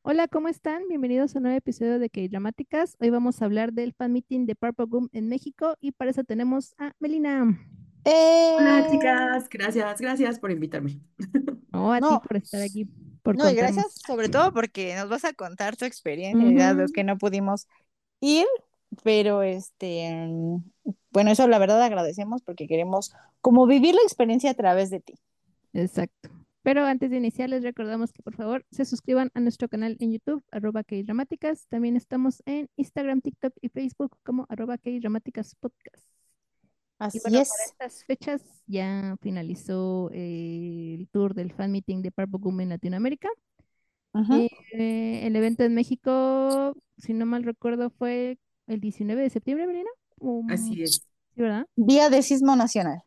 Hola, ¿cómo están? Bienvenidos a un nuevo episodio de K-Dramáticas. Hoy vamos a hablar del fan meeting de Purple Gum en México y para eso tenemos a Melina. Hola Eh, chicas, gracias por invitarme. No, a ti No, por estar aquí, por no, y gracias contarnos. sobre todo porque nos vas a contar tu experiencia, ya los Ujú, que no pudimos ir, pero bueno, eso la verdad agradecemos porque queremos como vivir la experiencia a través de ti. exacto. Pero antes de iniciar, les recordamos que por favor se suscriban a nuestro canal en YouTube, @Kdramáticas. También estamos en Instagram, TikTok y Facebook como @Kdramáticas Podcast. Y Así bueno, para es. estas fechas ya finalizó el tour del fan meeting de Purple Gum en Latinoamérica. Ujú. El evento en México, si no mal recuerdo, fue el 19 de septiembre, Melina. Así es. Sí, ¿verdad? Día de Sismo Nacional.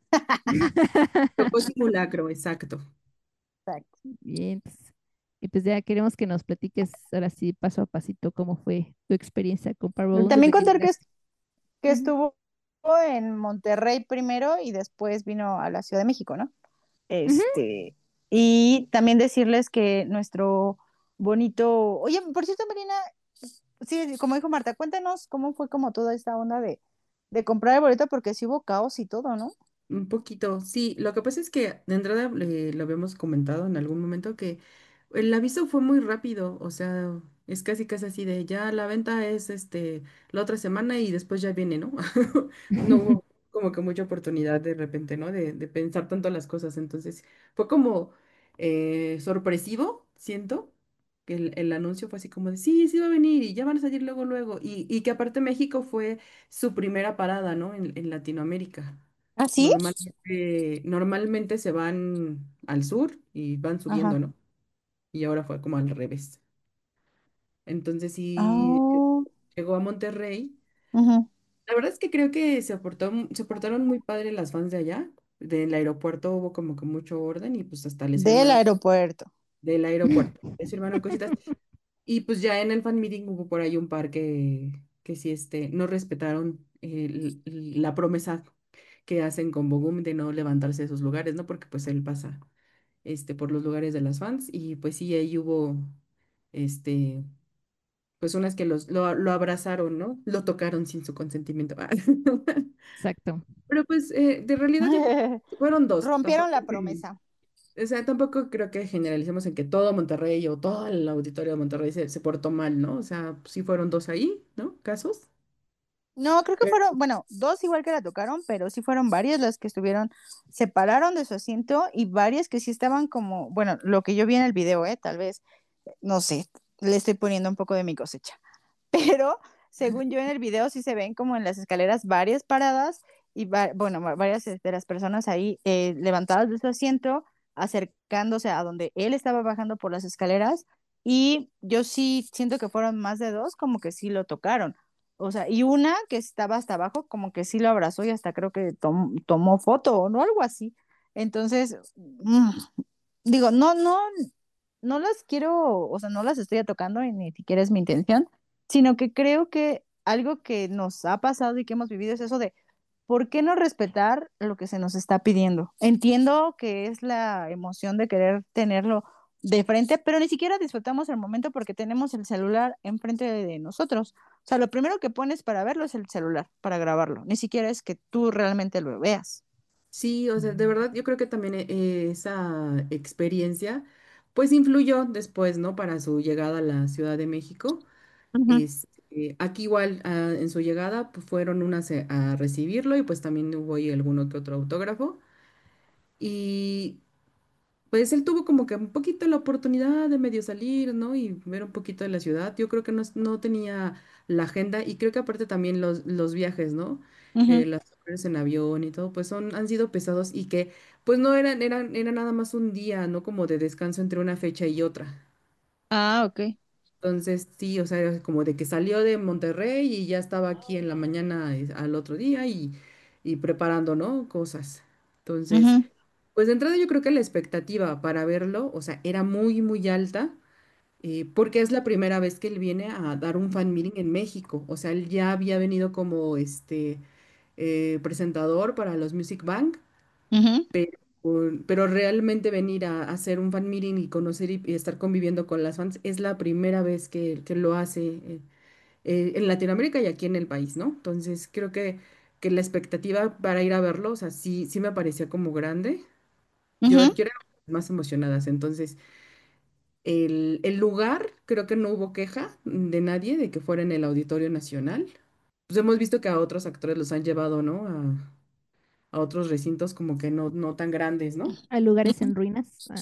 Tocó simulacro, exacto. Exacto. Bien, pues, y pues ya queremos que nos platiques ahora sí, paso a pasito, cómo fue tu experiencia con Purple Gum También desde que contar llegaste. que Ujú, estuvo en Monterrey primero y después vino a la Ciudad de México, ¿no? ujú. Este, y también decirles que nuestro bonito, oye, por cierto, Marina, sí, como dijo Marta, cuéntanos cómo fue como toda esta onda de comprar el boleto, porque sí hubo caos y todo, ¿no? Un poquito, sí. Lo que pasa es que de entrada lo habíamos comentado en algún momento que el aviso fue muy rápido, o sea, es casi así de ya la venta es la otra semana y después ya viene, ¿no? No hubo como que mucha oportunidad de repente, ¿no? De pensar tanto las cosas. Entonces, fue como sorpresivo, siento, que el anuncio fue así como de sí va a venir y ya van a salir luego. Y que aparte México fue su primera parada, ¿no? En Latinoamérica. ¿Ah, sí? Normalmente se van al sur y van subiendo, Ajá. ¿no? Y ahora fue como al revés. Entonces sí Ah, llegó a Monterrey. ujú. La verdad es que creo que se portaron muy padre las fans de allá. Del aeropuerto hubo como que mucho orden y pues hasta les Del firmaron aeropuerto. del aeropuerto. Les firmaron cositas. Y pues ya en el fan meeting hubo por ahí un par que sí no respetaron la promesa que hacen con Bogum de no levantarse de esos lugares, ¿no? Porque pues él pasa por los lugares de las fans y pues sí, ahí hubo, este, pues unas que lo abrazaron, ¿no? Lo tocaron sin su consentimiento. Exacto. Pero pues de realidad yo creo que fueron dos, Rompieron tampoco la que, promesa. o sea, tampoco creo que generalicemos en que todo Monterrey o todo el auditorio de Monterrey se portó mal, ¿no? O sea, sí fueron dos ahí, ¿no? Casos. No, creo que Pero fueron, bueno, dos igual que la tocaron, pero sí fueron varias las que estuvieron, se pararon de su asiento y varias que sí estaban como, bueno, lo que yo vi en el video, tal vez, no sé, le estoy poniendo un poco de mi cosecha, pero según yo en el video sí se ven como en las escaleras varias paradas y bueno, varias de las personas ahí levantadas de su asiento, acercándose a donde él estaba bajando por las escaleras y yo sí siento que fueron más de dos, como que sí lo tocaron. O sea, y una que estaba hasta abajo, como que sí lo abrazó y hasta creo que tomó foto o no, algo así. Entonces, digo, no las quiero, o sea, no las estoy tocando y ni siquiera es mi intención, sino que creo que algo que nos ha pasado y que hemos vivido es eso de, ¿por qué no respetar lo que se nos está pidiendo? Entiendo que es la emoción de querer tenerlo de frente, pero ni siquiera disfrutamos el momento porque tenemos el celular enfrente de nosotros. O sea, lo primero que pones para verlo es el celular, para grabarlo. Ni siquiera es que tú realmente lo veas. sí, o sea, de verdad yo creo que también esa experiencia pues influyó después, ¿no? Para su llegada a la Ciudad de México. Ujú. Aquí igual en su llegada pues, fueron unas a recibirlo y pues también hubo ahí alguno que otro autógrafo. Y pues él tuvo como que un poquito la oportunidad de medio salir, ¿no? Y ver un poquito de la ciudad. Yo creo que no tenía la agenda y creo que aparte también los viajes, ¿no? Ujú. Las horas en avión y todo, pues han sido pesados y que pues no era nada más un día, ¿no? Como de descanso entre una fecha y otra. Ah, ok. Entonces, sí, o sea, era como de que salió de Monterrey y ya estaba aquí en la mañana al otro día y preparando, ¿no? Cosas. Entonces, Ujú. pues de entrada yo creo que la expectativa para verlo, o sea, era muy alta, porque es la primera vez que él viene a dar un fan meeting en México. O sea, él ya había venido como presentador para los Music Bank, Ujú. pero realmente venir a hacer un fan meeting y conocer y estar conviviendo con las fans es la primera vez que lo hace en Latinoamérica y aquí en el país, ¿no? Entonces creo que la expectativa para ir a verlo, o sea, sí, sí me parecía como grande. Ujú, Yo era más emocionadas, entonces el lugar, creo que no hubo queja de nadie de que fuera en el Auditorio Nacional. Pues hemos visto que a otros actores los han llevado, ¿no? A otros recintos como que no tan grandes, ¿no? A lugares ujú. en ruinas. Ah.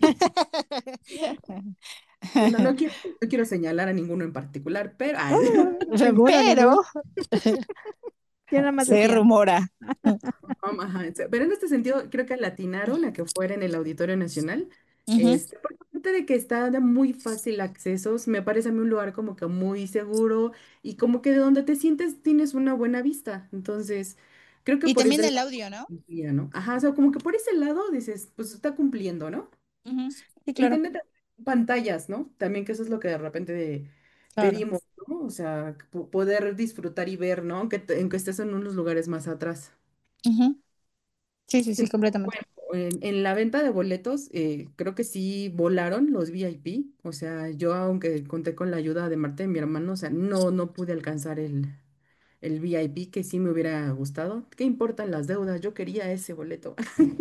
Sí, no quiero señalar a ninguno en particular, pero Ninguno, ninguno. Pero Yo nada más se decía. rumora. ajá, pero en este sentido creo que latinaron a que fuera en el Auditorio Nacional. Ujú, Por parte de que está de muy fácil acceso, me parece a mí un lugar como que muy seguro y como que de donde te sientes tienes una buena vista. Entonces, creo que y por ese también el lado audio, ¿no? cumplía, ¿no? Ajá, o sea, como que por ese lado dices, pues está cumpliendo, ¿no? Ujú, sí, Y claro, tiene pantallas, ¿no? También que eso es lo que de repente claro. pedimos, ¿no? O sea, poder disfrutar y ver, ¿no? Aunque estés en unos lugares más atrás. Ujú, sí, sí, sí, Entonces, completamente. bueno, en la venta de boletos, creo que sí volaron los VIP. O sea, yo aunque conté con la ayuda de Marta y mi hermano, o sea, no pude alcanzar el VIP que sí me hubiera gustado. ¿Qué importan las deudas? Yo quería ese boleto.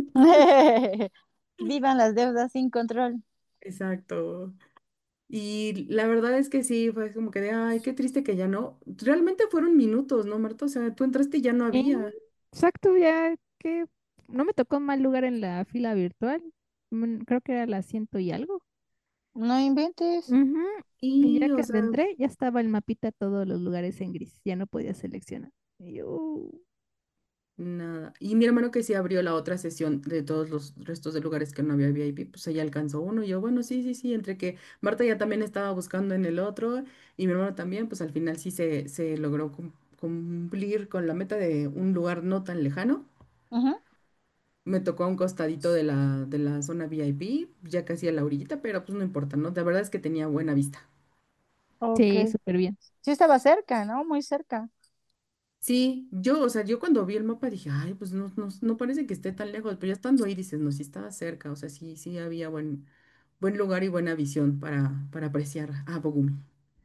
Vivan las deudas sin control. Exacto. Y la verdad es que sí, fue como que de, ay, qué triste que ya no. Realmente fueron minutos, ¿no, Marta? O sea, tú entraste y ya no Sí, había. exacto, ya que no me tocó mal lugar en la fila virtual. Creo que era la ciento y algo. No inventes. Ujú. Y ya Y, que o sea, adentré, ya estaba el mapita todos los lugares en gris. Ya no podía seleccionar. Y yo, nada. Y mi hermano que sí abrió la otra sesión de todos los restos de lugares que no había VIP, pues ella alcanzó uno. Y yo, bueno, sí, sí, sí, entre que Marta ya también estaba buscando en el otro y mi hermano también, pues al final sí se logró cumplir con la meta de un lugar no tan lejano. Ujú, Me tocó a un costadito de la zona VIP, ya casi a la orillita, pero pues no importa, ¿no? La verdad es que tenía buena vista. ok. sí, súper bien. Sí estaba cerca, ¿no? Muy cerca. Sí, o sea, yo cuando vi el mapa dije, ay, pues no parece que esté tan lejos, pero ya estando ahí dices, no, sí estaba cerca, o sea, sí, sí había buen lugar y buena visión para apreciar a Bogumi.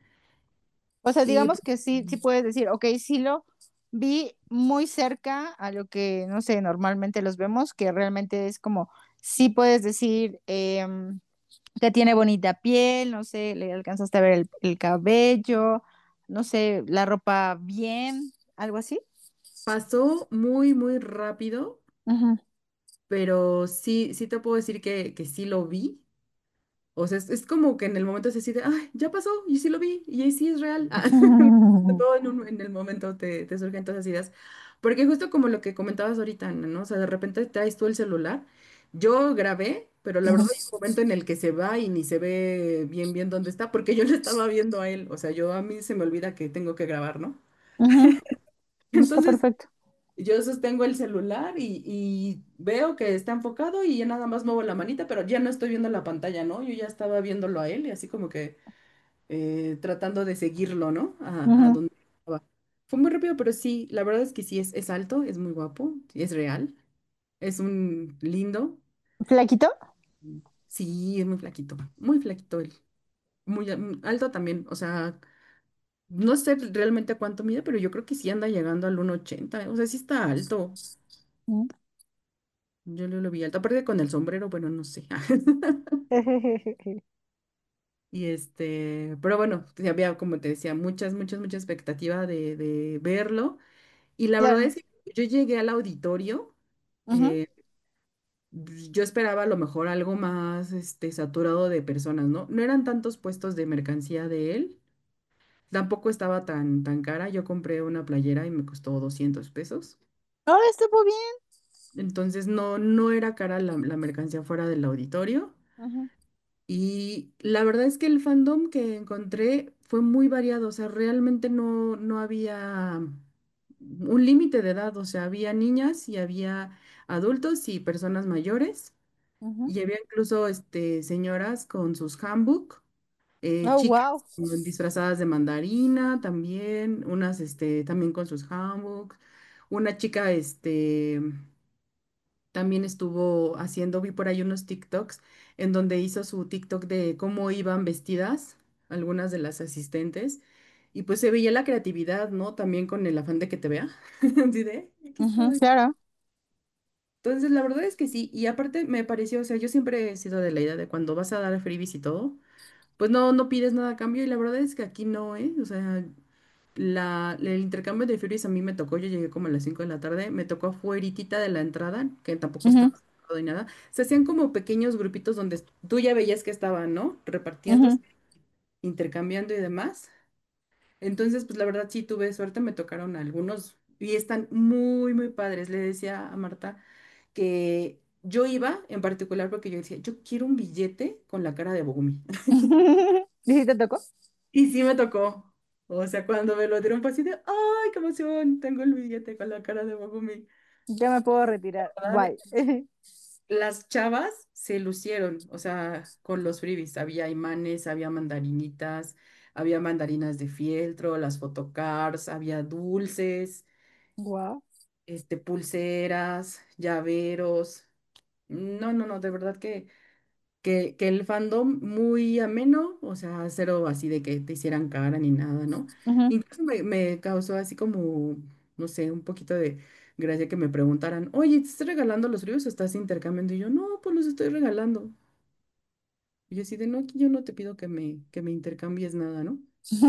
O sea, Y digamos pues, que sí, sí puedes decir, ok, sí lo vi muy cerca a lo que, no sé, normalmente los vemos, que realmente es como, sí puedes decir que tiene bonita piel, no sé, le alcanzaste a ver el cabello, no sé, la ropa bien, algo así. pasó muy, muy rápido, Ujú. pero sí, sí te puedo decir que sí lo vi. O sea, es como que en el momento se decide, ay, ya pasó, y sí lo vi, y ahí sí es real. Todo en el momento te surgen todas esas ideas. Porque justo como lo que comentabas ahorita, Ana, ¿no? O sea, de repente traes tú el celular. Yo grabé, pero la Ujú, verdad hay un momento en el que se va y ni se ve bien bien dónde está, porque yo le estaba viendo a él. O sea, a mí se me olvida que tengo que grabar, ¿no? ujú. Está Entonces, perfecto. yo sostengo el celular y veo que está enfocado y ya nada más muevo la manita, pero ya no estoy viendo la pantalla, ¿no? Yo ya estaba viéndolo a él y así como que tratando de seguirlo, ¿no? A Ujú. donde estaba. Fue muy rápido, pero sí, la verdad es que sí, es alto, es muy guapo, es real, es un lindo. ¿Flaquito? Sí, es muy flaquito él. Muy alto también, o sea, no sé realmente cuánto mide, pero yo creo que sí anda llegando al 1,80, o sea, sí está alto. Ujú. Yo lo vi alto, aparte con el sombrero, bueno, no sé. Y pero bueno, sí había, como te decía, mucha expectativa de verlo. Y la verdad Claro. es que yo llegué al auditorio, Ujú, eh, yo esperaba a lo mejor algo más, saturado de personas, ¿no? No eran tantos puestos de mercancía de él, tampoco estaba tan cara. Yo compré una playera y me costó 200 pesos. ahora estuvo bien. Entonces no era cara la mercancía fuera del auditorio. Ujú, Y la verdad es que el fandom que encontré fue muy variado, o sea, realmente no había un límite de edad, o sea, había niñas y había adultos y personas mayores, ujú. y había incluso señoras con sus handbook, Oh, chicas wow. disfrazadas de mandarina también, unas también con sus handbooks, una chica también estuvo haciendo, vi por ahí unos TikToks en donde hizo su TikTok de cómo iban vestidas algunas de las asistentes. Y pues se veía la creatividad, ¿no? También con el afán de que te vea. Así de, aquí Ujú, estoy. claro. Entonces, la verdad es que sí. Y aparte me pareció, o sea, yo siempre he sido de la idea de cuando vas a dar freebies y todo, pues no pides nada a cambio. Y la verdad es que aquí no, ¿eh? O sea, el intercambio de freebies a mí me tocó, yo llegué como a las 5 de la tarde, me tocó afueritita de la entrada, que tampoco Ujú, estaba cerrado ni nada. Se hacían como pequeños grupitos donde tú ya veías que estaban, ¿no? ujú. Repartiéndose, intercambiando y demás. Entonces, pues la verdad sí tuve suerte, me tocaron algunos y están muy, muy padres. Le decía a Marta que yo iba en particular porque yo decía, yo quiero un billete con la cara de Bogumi. ¿Y si te tocó? Y sí me tocó. O sea, cuando me lo dieron fue así de, ¡ay, qué emoción! Tengo el billete con la cara de Bogumi. Ya me puedo retirar. ¿Verdad? Bye. Las chavas se lucieron, o sea, con los freebies. Había imanes, había mandarinitas, había mandarinas de fieltro, las photocars, había dulces, Guau. pulseras, llaveros. No, no, no, de verdad que el fandom muy ameno, o sea, cero así de que te hicieran cara ni nada, ¿no? Ujú. Incluso me causó así como, no sé, un poquito de gracia que me preguntaran, oye, ¿te estás regalando los libros o estás intercambiando? Y yo, no, pues los estoy regalando. Y yo así de, no, aquí yo no te pido que me intercambies nada, ¿no?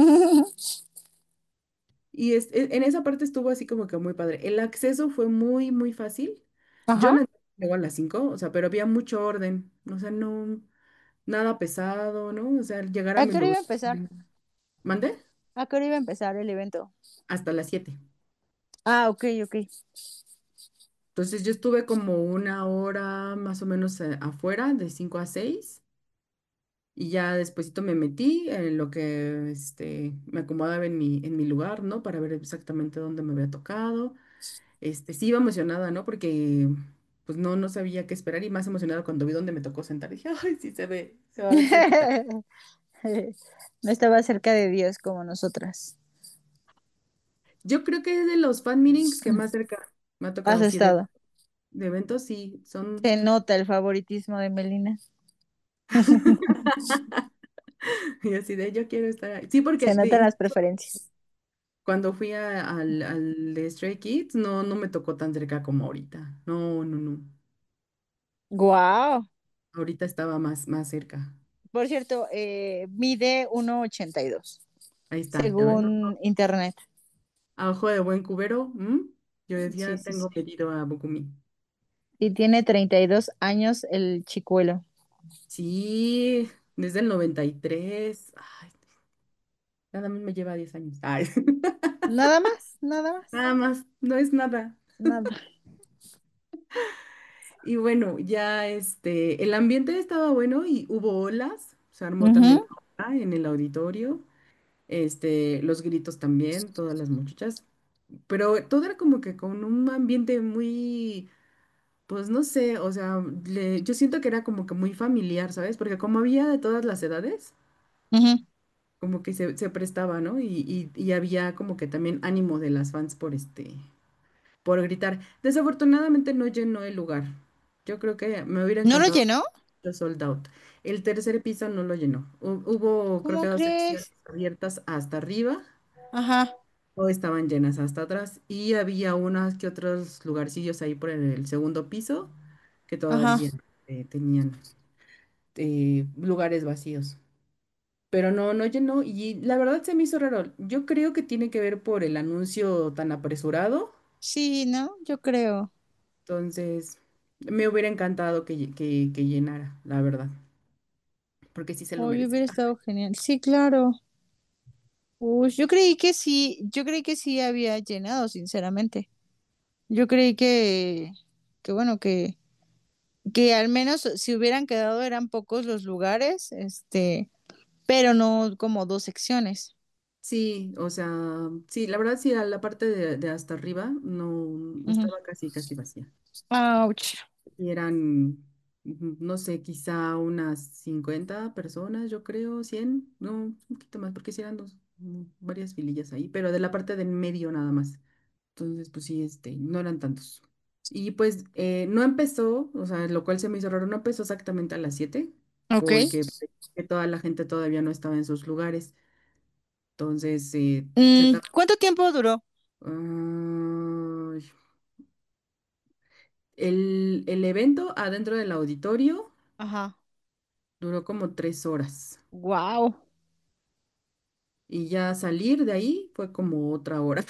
Y en esa parte estuvo así como que muy padre. El acceso fue muy, muy fácil. Yo Ajá. no llego a las 5, o sea, pero había mucho orden, o sea, no, nada pesado, ¿no? O sea, llegar a ¿A mi qué hora iba lugar. a empezar? ¿Mandé? ¿A qué hora iba a empezar el evento? Hasta las 7. Ah, ok, ok. Entonces yo estuve como una hora más o menos afuera, de 5 a 6, y ya despuesito me metí en lo que me acomodaba en mi lugar, ¿no? Para ver exactamente dónde me había tocado. Sí iba emocionada, ¿no? Porque pues no sabía qué esperar y más emocionada cuando vi dónde me tocó sentar. Dije, ay, sí se va a ver cerquita. No estaba cerca de Dios como nosotras. Yo creo que es de los fan meetings que más cerca me ha tocado Has así estado. de eventos, sí, son. Se nota el favoritismo de Melina. Y así de yo quiero estar ahí. Sí, porque Se notan las preferencias. cuando fui al de Stray Kids, no me tocó tan cerca como ahorita. No, no, no. Guau. Ahorita estaba más cerca. Por cierto, mide 1,82, Ahí está, ya ves. según internet. A ojo de buen cubero, ¿m? Yo Sí, decía, sí, sí. tengo medido a Bokumi. Y tiene 32 años el chicuelo. Sí, desde el 93. Ay, nada más me lleva 10 años. Ay, Nada más, nada más. nada más, no es nada. Nada. Y bueno, ya el ambiente estaba bueno y hubo olas, se armó también Ujú. ola en el auditorio, los gritos también, todas las muchachas, pero todo era como que con un ambiente muy, pues no sé, o sea, yo siento que era como que muy familiar, ¿sabes? Porque como había de todas las edades, Ujú. como que se prestaba, ¿no? Y había como que también ánimo de las fans por gritar. Desafortunadamente no llenó el lugar. Yo creo que me hubiera ¿No lo encantado llenó? lo sold out. El tercer piso no lo llenó. Hubo, creo que ¿Cómo dos secciones crees? abiertas hasta arriba Ajá, o estaban llenas hasta atrás. Y había unas que otros lugarcillos ahí por el segundo piso que ajá. todavía tenían lugares vacíos. Pero no llenó y la verdad se me hizo raro. Yo creo que tiene que ver por el anuncio tan apresurado. Sí, ¿no? Yo creo. Entonces, me hubiera encantado que llenara, la verdad, porque sí se lo Oye, merece. hubiera estado genial. Sí, claro. Uy, yo creí que sí había llenado, sinceramente. Yo creí que bueno, que al menos si hubieran quedado eran pocos los lugares, pero no como dos secciones. Sí, o sea, sí, la verdad sí, a la parte de hasta arriba no Ujú. estaba casi vacía. Ouch. Y eran, no sé, quizá unas 50 personas, yo creo, 100 no, un poquito más, porque sí eran varias filillas ahí, pero de la parte del medio nada más. Entonces, pues sí, no eran tantos. Y pues no empezó, o sea, lo cual se me hizo raro, no empezó exactamente a las 7 Ok. porque que toda la gente todavía no estaba en sus lugares. Entonces, se tardó. ¿Cuánto tiempo duró? Ay, el evento adentro del auditorio Ajá. duró como 3 horas Wow. y ya salir de ahí fue como otra hora.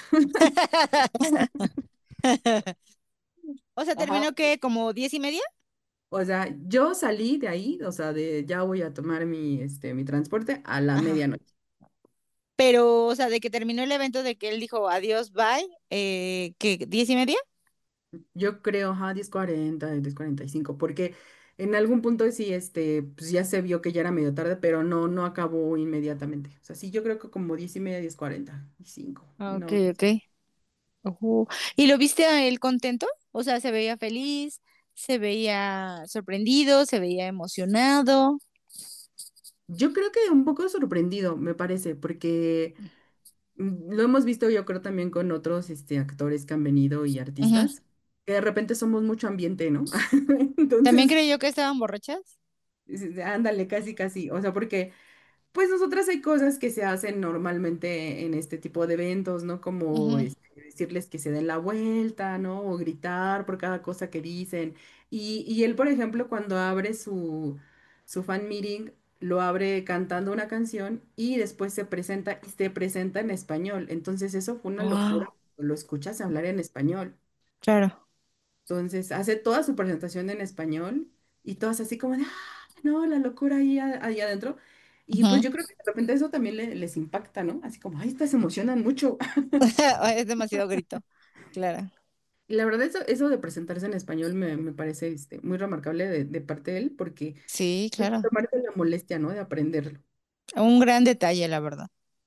O sea, Ajá. ¿terminó qué? ¿Como 10:30? O sea, yo salí de ahí, o sea, de ya voy a tomar mi transporte a la Ajá. medianoche. Pero, o sea, de que terminó el evento, de que él dijo adiós, bye, ¿qué? ¿10:30? Yo creo, ajá, 10:40, 10:45, porque en algún punto sí, pues ya se vio que ya era medio tarde, pero no acabó inmediatamente. O sea, sí, yo creo que como 10:30, 10:45, Ah, ok, una hora. ok. Ujú. ¿Y lo viste a él contento? O sea, se veía feliz, se veía sorprendido, se veía emocionado. Yo creo que un poco sorprendido, me parece, porque lo hemos visto yo creo también con otros actores que han venido y Ujú. artistas, que de repente somos mucho ambiente, ¿no? ¿También Entonces, creyó que estaban borrachas? ándale, casi, casi. O sea, porque pues nosotras hay cosas que se hacen normalmente en este tipo de eventos, ¿no? Como Ujú. decirles que se den la vuelta, ¿no? O gritar por cada cosa que dicen. Y él, por ejemplo, cuando abre su fan meeting, lo abre cantando una canción y después se presenta en español. Entonces eso fue una locura. Wow, Lo escuchas hablar en español. claro. Entonces hace toda su presentación en español y todas así como de, no, la locura ahí adentro. Y pues Ujú. yo creo que de repente eso también les impacta, ¿no? Así como, ay, estas se emocionan mucho. Es demasiado grito. Claro. Y la verdad, eso de presentarse en español me parece muy remarcable de parte de él, porque Sí, pues, claro. tomarse la molestia, ¿no? De aprenderlo. Un gran detalle, la verdad.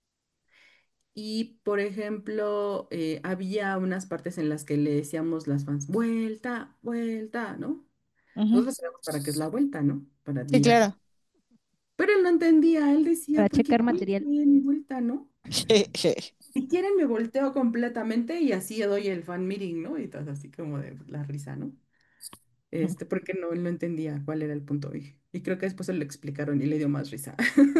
Y, por ejemplo, había unas partes en las que le decíamos las fans, vuelta, vuelta, ¿no? Ujú. Nosotros sabemos para qué es la vuelta, ¿no? Para Sí, admirar. claro. Pero él no entendía, él decía, para porque checar ¿cuál es material. mi vuelta, no? Sí, sí. Si quieren me volteo completamente y así doy el fan meeting, ¿no? Y todo así como de la risa, ¿no? Porque no, él no entendía cuál era el punto. Y creo que después se lo explicaron y le dio más risa.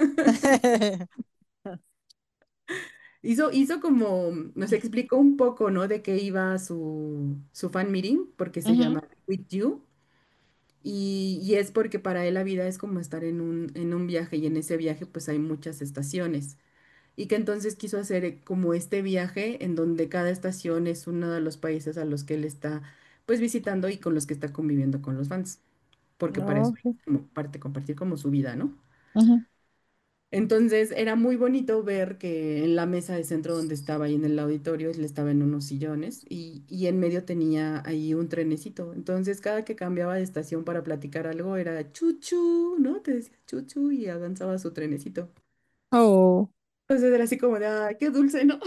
Hizo como, nos explicó un poco, ¿no? De qué iba su fan meeting, porque se Ujú. llama With You. Y es porque para él la vida es como estar en un viaje y en ese viaje pues hay muchas estaciones. Y que entonces quiso hacer como este viaje en donde cada estación es uno de los países a los que él está pues visitando y con los que está conviviendo con los fans, porque para eso No, sí. como parte compartir como su vida, ¿no? Ujú. Entonces era muy bonito ver que en la mesa de centro donde estaba ahí en el auditorio, él estaba en unos sillones y en medio tenía ahí un trenecito. Entonces cada que cambiaba de estación para platicar algo era chuchu, ¿no? Te decía chuchu y avanzaba su trenecito. Oh. Entonces era así como de, ay, qué dulce, ¿no?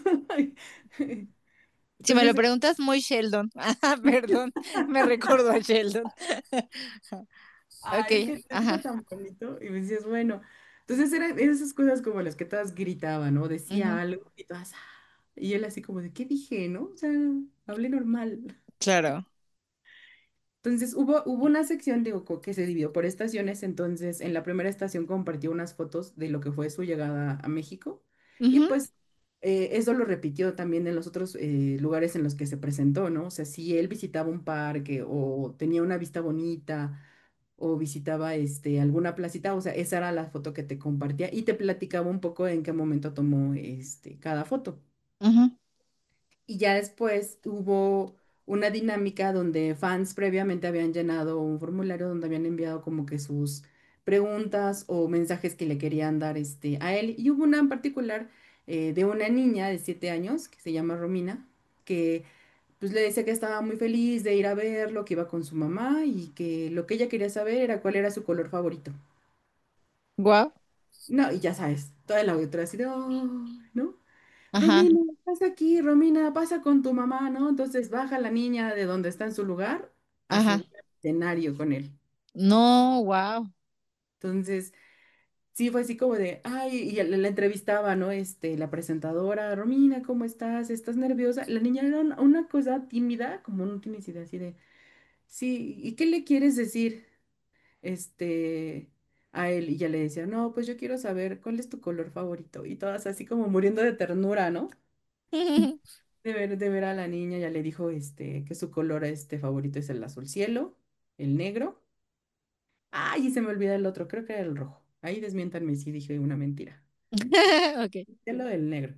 Si me lo Entonces, preguntas, muy Sheldon. Ah, perdón, me recuerdo a Sheldon. Ok, ay, qué ajá. tan bonito. Y me decías, bueno, entonces eran esas cosas como las que todas gritaban, ¿no? Decía Ujú. algo y todas, y él así como de, ¿qué dije, no? O sea, hablé normal. Claro. Entonces hubo una sección, digo, que se dividió por estaciones. Entonces, en la primera estación compartió unas fotos de lo que fue su llegada a México. Y Ujú. pues eso lo repitió también en los otros lugares en los que se presentó, ¿no? O sea, si él visitaba un parque o tenía una vista bonita o visitaba alguna placita, o sea, esa era la foto que te compartía y te platicaba un poco en qué momento tomó cada foto. Ujú. Y ya después hubo una dinámica donde fans previamente habían llenado un formulario donde habían enviado como que sus preguntas o mensajes que le querían dar a él. Y hubo una en particular de una niña de 7 años que se llama Romina, que pues le decía que estaba muy feliz de ir a verlo, que iba con su mamá y que lo que ella quería saber era cuál era su color favorito. Guau. No, y ya sabes, toda la auditoría así de, "Oh", ¿no? Ajá. Romina, pasa aquí, Romina, pasa con tu mamá, ¿no? Entonces baja la niña de donde está en su lugar a Ajá. subir al escenario con él. No, wow. Entonces, sí, fue así como de, ay, y la entrevistaba, ¿no? La presentadora, Romina, ¿cómo estás? ¿Estás nerviosa? La niña era una cosa tímida, como no tienes idea, así de, sí, ¿y qué le quieres decir, este, a él? Y ya le decía, no, pues yo quiero saber cuál es tu color favorito. Y todas así como muriendo de ternura, ¿no? De ver a la niña, ya le dijo, que su color, favorito es el azul cielo, el negro. Ay, y se me olvida el otro, creo que era el rojo. Ahí desmiéntanme si dije una mentira. Ok. Cielo del negro.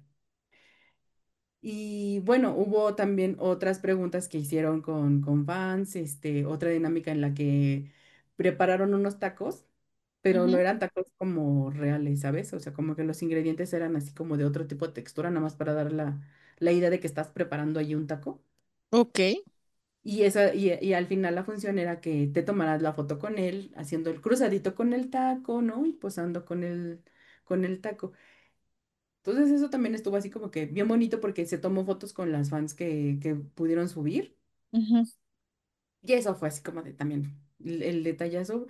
Y bueno, hubo también otras preguntas que hicieron con fans, otra dinámica en la que prepararon unos tacos, pero no Ujú. eran tacos como reales, ¿sabes? O sea, como que los ingredientes eran así como de otro tipo de textura, nada más para dar la idea de que estás preparando allí un taco. Ok. Y al final la función era que te tomaras la foto con él, haciendo el cruzadito con el taco, ¿no? Y posando con el taco. Entonces eso también estuvo así como que bien bonito porque se tomó fotos con las fans que pudieron subir. Ujú. Y eso fue así como de también el detallazo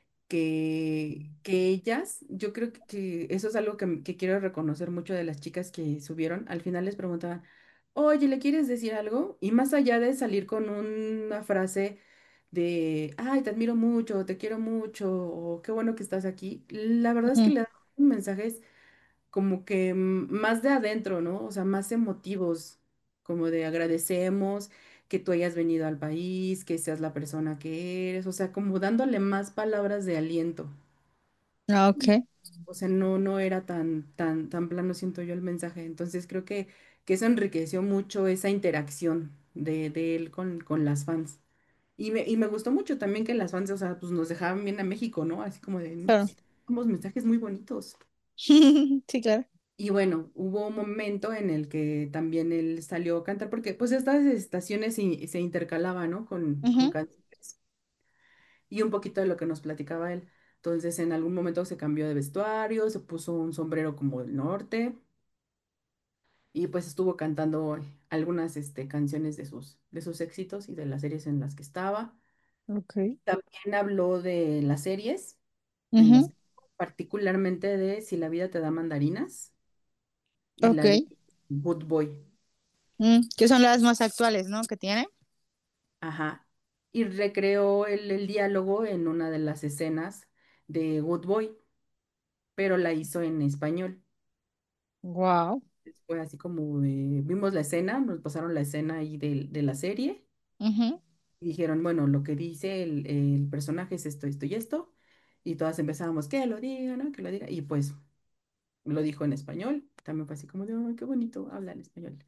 que ellas, yo creo que eso es algo que quiero reconocer mucho de las chicas que subieron. Al final les preguntaban, oye, ¿le quieres decir algo? Y más allá de salir con una frase de, ay, te admiro mucho, te quiero mucho, o qué bueno que estás aquí, la verdad es que Ujú. le dan mensajes como que más de adentro, ¿no? O sea, más emotivos, como de agradecemos que tú hayas venido al país, que seas la persona que eres, o sea, como dándole más palabras de aliento. Ah, ok. O sea, no era tan plano, siento yo el mensaje. Entonces creo que eso enriqueció mucho esa interacción de él con las fans. Y me gustó mucho también que las fans, o sea, pues nos dejaban bien a México, ¿no? Así como de, no, Claro. pues, tenemos mensajes muy bonitos. Sí, claro. Y bueno, hubo un momento en el que también él salió a cantar, porque pues estas estaciones se intercalaban, ¿no? Con Ujú. canciones y un poquito de lo que nos platicaba él. Entonces, en algún momento se cambió de vestuario, se puso un sombrero como del norte y pues estuvo cantando algunas canciones de sus éxitos y de las series en las que estaba. Ok. También habló de las series, en las Ujú. particularmente de Si la vida te da mandarinas y Ok. la de Good Boy. Que son las más actuales, ¿no? Que tiene. Ajá. Y recreó el diálogo en una de las escenas de Good Boy, pero la hizo en español. Wow. Fue así como vimos la escena, nos pasaron la escena ahí de la serie y dijeron, bueno, lo que dice el personaje es esto, esto y esto. Y todas empezábamos, que lo diga, ¿no? Que lo diga. Y pues lo dijo en español. También fue así como de, "Ay, qué bonito, habla en español".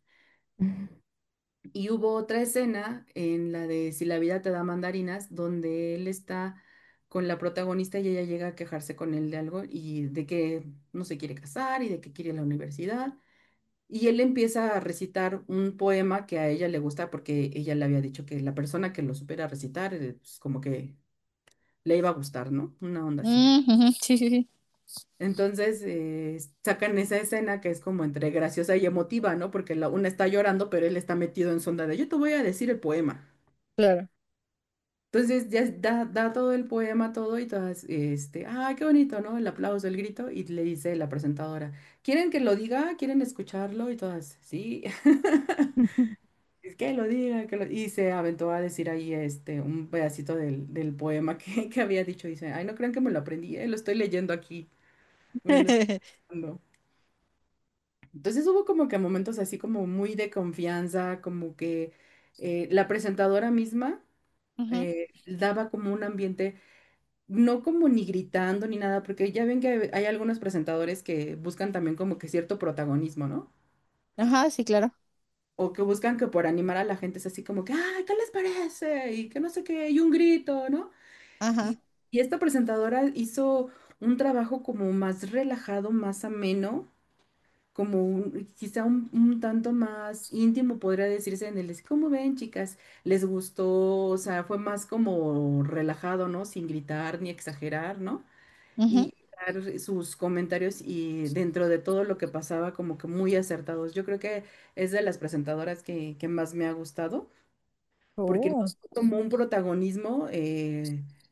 Y hubo otra escena en la de Si la vida te da mandarinas, donde él está con la protagonista y ella llega a quejarse con él de algo y de que no se quiere casar y de que quiere ir a la universidad. Y él empieza a recitar un poema que a ella le gusta porque ella le había dicho que la persona que lo supiera recitar, pues, como que le iba a gustar, ¿no? Una onda así. Ujú. Sí, sí, sí. Entonces sacan esa escena que es como entre graciosa y emotiva, ¿no? Porque una está llorando, pero él está metido en sonda de yo te voy a decir el poema. Claro. Entonces ya da todo el poema, todo y todas, ¡ay, qué bonito!, ¿no? El aplauso, el grito, y le dice la presentadora, ¿quieren que lo diga? ¿Quieren escucharlo? Y todas, sí, es que lo diga, y se aventó a decir ahí un pedacito del poema que había dicho, y dice, ay, no crean que me lo aprendí, lo estoy leyendo aquí, me lo estoy dando. Entonces hubo como que momentos así como muy de confianza, como que la presentadora misma Ujú. daba como un ambiente no como ni gritando ni nada, porque ya ven que hay algunos presentadores que buscan también como que cierto protagonismo, ¿no? Ajá, sí, claro. O que buscan que por animar a la gente es así como que, ay, ¿qué les parece? Y que no sé qué, y un grito, ¿no? Ajá. Y esta presentadora hizo un trabajo como más relajado, más ameno, como quizá un tanto más íntimo, podría decirse en el, ¿cómo ven, chicas? ¿Les gustó? O sea, fue más como relajado, ¿no? Sin gritar ni exagerar, ¿no? Ujú. Y dar sus comentarios y dentro de todo lo que pasaba como que muy acertados. Yo creo que es de las presentadoras que más me ha gustado porque no Oh. tomó un protagonismo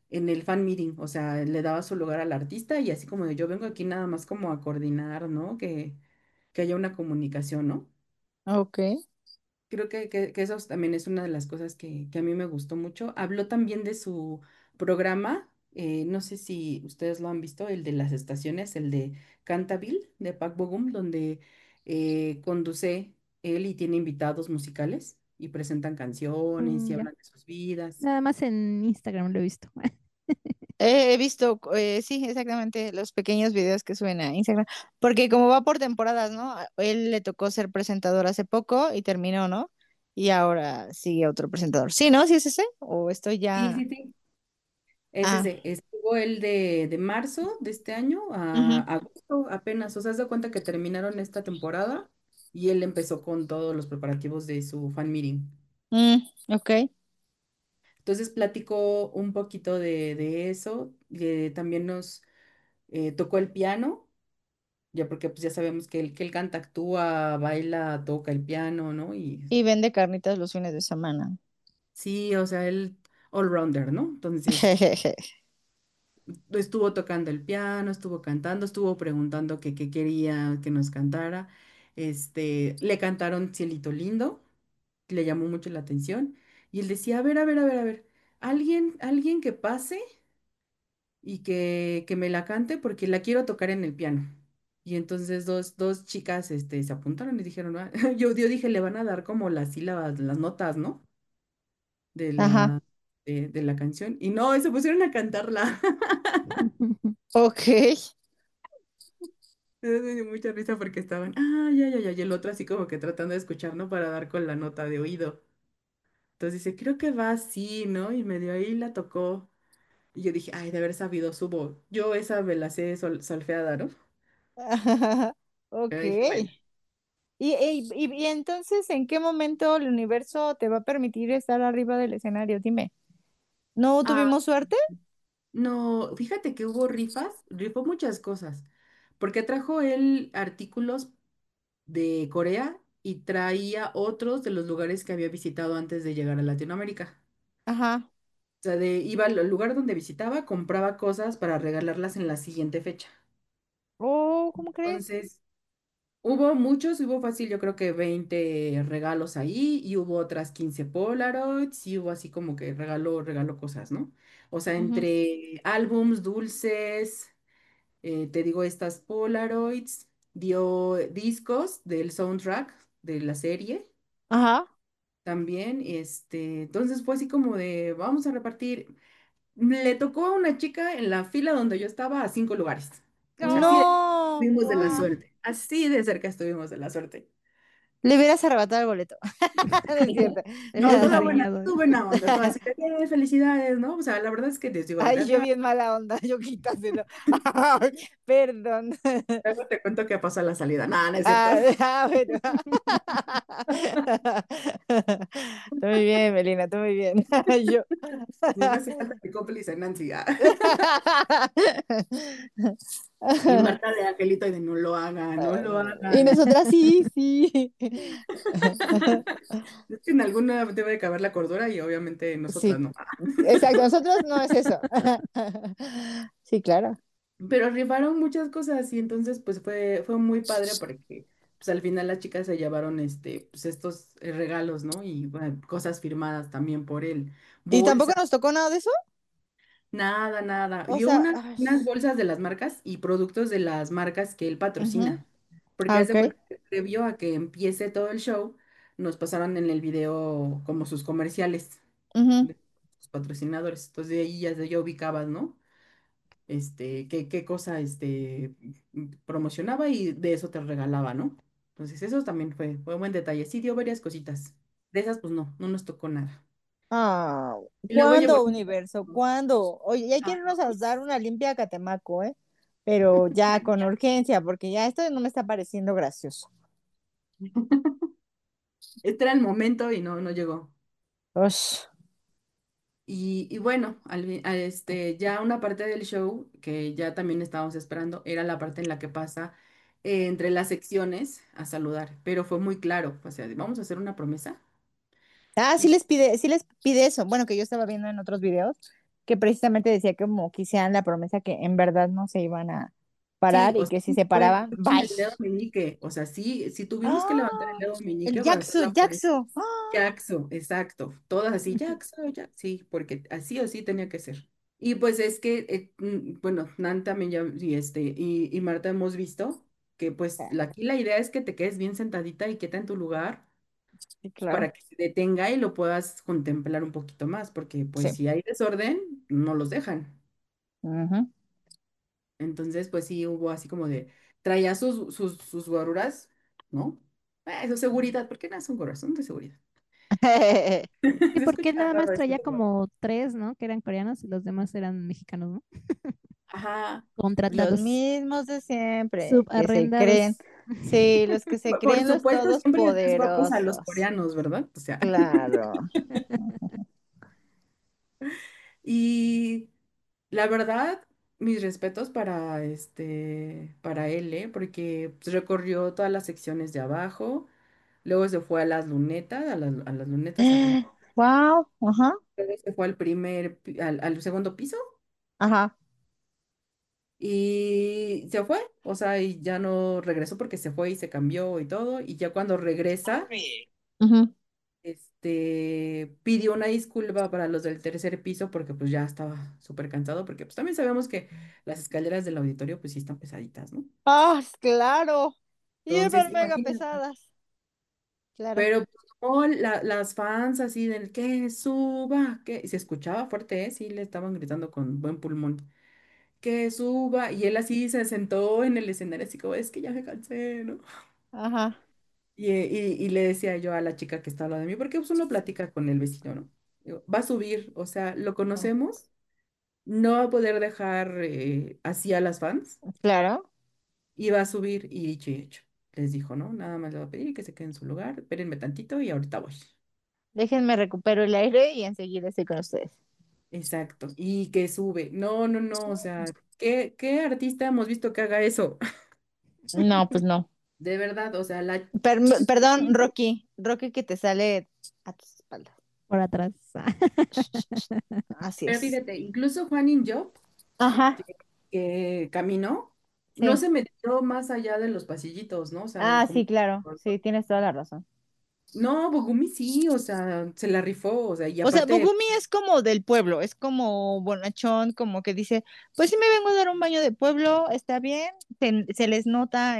en el fan meeting, o sea, le daba su lugar al artista y así como de yo vengo aquí nada más como a coordinar, ¿no? Que haya una comunicación, ¿no? Ok. Creo que eso también es una de las cosas que a mí me gustó mucho. Habló también de su programa, no sé si ustedes lo han visto, el de las estaciones, el de Cantabile, de Park Bogum, donde conduce él y tiene invitados musicales y presentan canciones y Ya. hablan de sus vidas. Nada más en Instagram lo he visto. He visto, sí, exactamente, los pequeños videos que suben a Instagram, porque como va por temporadas, ¿no? A él le tocó ser presentador hace poco y terminó, ¿no? Y ahora sigue otro presentador. Sí, ¿no? ¿Sí es ese? ¿O estoy Sí, ya? sí, sí. Es Ah, ese, estuvo el de marzo de este año a ujú, agosto apenas, o sea, haz de cuenta que terminaron esta temporada y él empezó con todos los preparativos de su fan meeting. ok. Entonces platicó un poquito de eso, también nos tocó el piano, ya porque pues ya sabemos que él canta, actúa, baila, toca el piano, ¿no? Y Y vende carnitas los fines de semana. sí, o sea, él all rounder, ¿no? Entonces estuvo tocando el piano, estuvo cantando, estuvo preguntando que qué quería que nos cantara. Le cantaron Cielito Lindo, le llamó mucho la atención. Y él decía, a ver, a ver, a ver, a ver, alguien que pase y que me la cante porque la quiero tocar en el piano. Y entonces dos chicas se apuntaron y dijeron, "Ah", yo dije, le van a dar como las sílabas, las notas, ¿no? De Ajá, de la canción. Y no, y se pusieron a cantarla. ok. Me dio mucha risa porque estaban, ah, ya, ya, ya, y el otro así como que tratando de escuchar, ¿no? Para dar con la nota de oído. Entonces dice, creo que va así, ¿no? Y medio ahí la tocó. Y yo dije, ay, de haber sabido su voz. Yo esa me la sé solfeada, ¿no? Ok. Pero dije, bueno. Y entonces, ¿en qué momento el universo te va a permitir estar arriba del escenario? Dime. ¿No Ah, tuvimos suerte? no, fíjate que hubo rifó muchas cosas. Porque trajo él artículos de Corea y traía otros de los lugares que había visitado antes de llegar a Latinoamérica. Ajá. O sea, iba al lugar donde visitaba, compraba cosas para regalarlas en la siguiente fecha. Oh, ¿cómo crees? Entonces, hubo muchos, hubo fácil, yo creo que 20 regalos ahí, y hubo otras 15 Polaroids, y hubo así como que regaló cosas, ¿no? O sea, Ujú. entre álbums, dulces, te digo, estas Polaroids, dio discos del soundtrack de la serie. Ajá. También, entonces fue así como de, vamos a repartir. Le tocó a una chica en la fila donde yo estaba a 5 lugares. O sea, así de No, estuvimos de la guau. suerte. Así de cerca estuvimos de la suerte. Le hubieras arrebatado el boleto. No es cierto. Le No, hubieras toda buena, enseñado. todo buena onda, todo así de felicidades, ¿no? O sea, la verdad es que les digo, Ay, yo bien mala onda, yo quítaselo. Ay, perdón. luego te cuento qué pasó a la salida. Nada, no es cierto. Bueno. Tú muy bien, Melina, tú muy bien. Yo. Ni me hace falta mi cómplice Nancy. Y Marta de Angelito y de no lo hagan, no lo Y hagan. nosotras sí, sí. Es que en alguna debe de caber la cordura y obviamente nosotras Sí, no. exacto. Nosotros no es eso. Sí, claro. Pero rifaron muchas cosas y entonces pues fue muy padre porque pues al final las chicas se llevaron pues estos regalos, ¿no? Y bueno, cosas firmadas también por él. ¿Y tampoco Bolsas, nos tocó nada de eso? nada, nada. O Y sea, ay, unas bolsas de las marcas y productos de las marcas que él ujú. patrocina. Porque Ah, haz de ok. cuenta que previo a que empiece todo el show, nos pasaron en el video como sus comerciales Ujú. de sus patrocinadores. Entonces de ahí ya ubicabas, ¿no? Qué cosa promocionaba y de eso te regalaba, ¿no? Entonces, eso también fue un buen detalle. Sí, dio varias cositas. De esas, pues no nos tocó nada. Ah, Y luego llevó. ¿cuándo, universo? ¿Cuándo? Oye, ya hay que Ah, irnos a dar una limpia a Catemaco, ¿eh? Pero ya con urgencia, porque ya esto no me está pareciendo gracioso. este era el momento y no llegó. Ush. Y bueno, ya una parte del show que ya también estábamos esperando era la parte en la que pasa entre las secciones a saludar, pero fue muy claro, o sea, vamos a hacer una promesa. Ah, sí les pide eso. Bueno, que yo estaba viendo en otros videos, que precisamente decía como que hicieran la promesa que en verdad no se iban a Sí, parar o y sea, que si sí se fue paraban, con bye. el dedo meñique, o sea, sí, sí tuvimos que ¡Ah! levantar el dedo El meñique para hacer Jackso, la promesa. Jackso. ¡Ah! Jackson, exacto, todas así, Jackson, ya, sí, porque así o sí tenía que ser. Y pues es que, bueno, Nan también ya, y Marta hemos visto que pues aquí la idea es que te quedes bien sentadita y quieta en tu lugar Sí, pues, claro. para que se detenga y lo puedas contemplar un poquito más, porque pues Sí. si hay desorden, no los dejan. Ujú. Entonces, pues sí hubo así como de, traía sus guaruras, ¿no? Eso es seguridad, porque no son guaruras, son de seguridad. Sí, Se porque escucha nada más raro eso, traía pero... como tres, ¿no? Que eran coreanos y los demás eran mexicanos, ¿no? Ajá. Los Contratados, mismos de siempre, que se creen, subarrendados. sí, los que se Por creen los supuesto, todos siempre les ves guapos a los poderosos. coreanos, ¿verdad? O sea, Claro. y la verdad, mis respetos para él, ¿eh? Porque pues, recorrió todas las secciones de abajo, luego se fue a las lunetas, a las lunetas arriba, Wow. Ajá. luego se fue al segundo piso Ajá. y se fue, o sea, y ya no regresó porque se fue y se cambió y todo, y ya cuando regresa Ujú. pidió una disculpa para los del tercer piso porque pues ya estaba súper cansado, porque pues también sabemos que las escaleras del auditorio pues sí están pesaditas, ¿no? Ah, claro. Y Entonces, hiper mega imagínate. pesadas. Claro. Pero pues, no, las fans así del que suba, que y se escuchaba fuerte, ¿eh? Sí, le estaban gritando con buen pulmón, que suba, y él así se sentó en el escenario así como, es que ya me cansé, ¿no? Ajá. Y le decía yo a la chica que está al lado de mí, porque pues uno platica con el vecino, ¿no? Digo, va a subir, o sea, lo conocemos, no va a poder dejar así a las fans Claro. y va a subir y dicho y hecho. Les dijo, ¿no? Nada más le va a pedir que se quede en su lugar, espérenme tantito y ahorita voy. Déjenme recupero el aire y enseguida estoy con ustedes. Exacto. Y que sube. No, no, no, o sea, ¿qué artista hemos visto que haga eso? No, pues no. De verdad, o sea, la... Perdón, Rocky. Rocky que te sale a tus espaldas. Por atrás. Así Pero es. fíjate, incluso Juan Job, Ajá. que caminó, no Sí. se metió más allá de los pasillitos, ¿no? O sea, Ah, como... sí, claro. Sí, tienes toda la razón. No, Bogumi sí, o sea, se la rifó, o sea, y O sea, aparte, Bogumi es como del pueblo, es como bonachón, como que dice, pues sí me vengo a dar un baño de pueblo, está bien, se les nota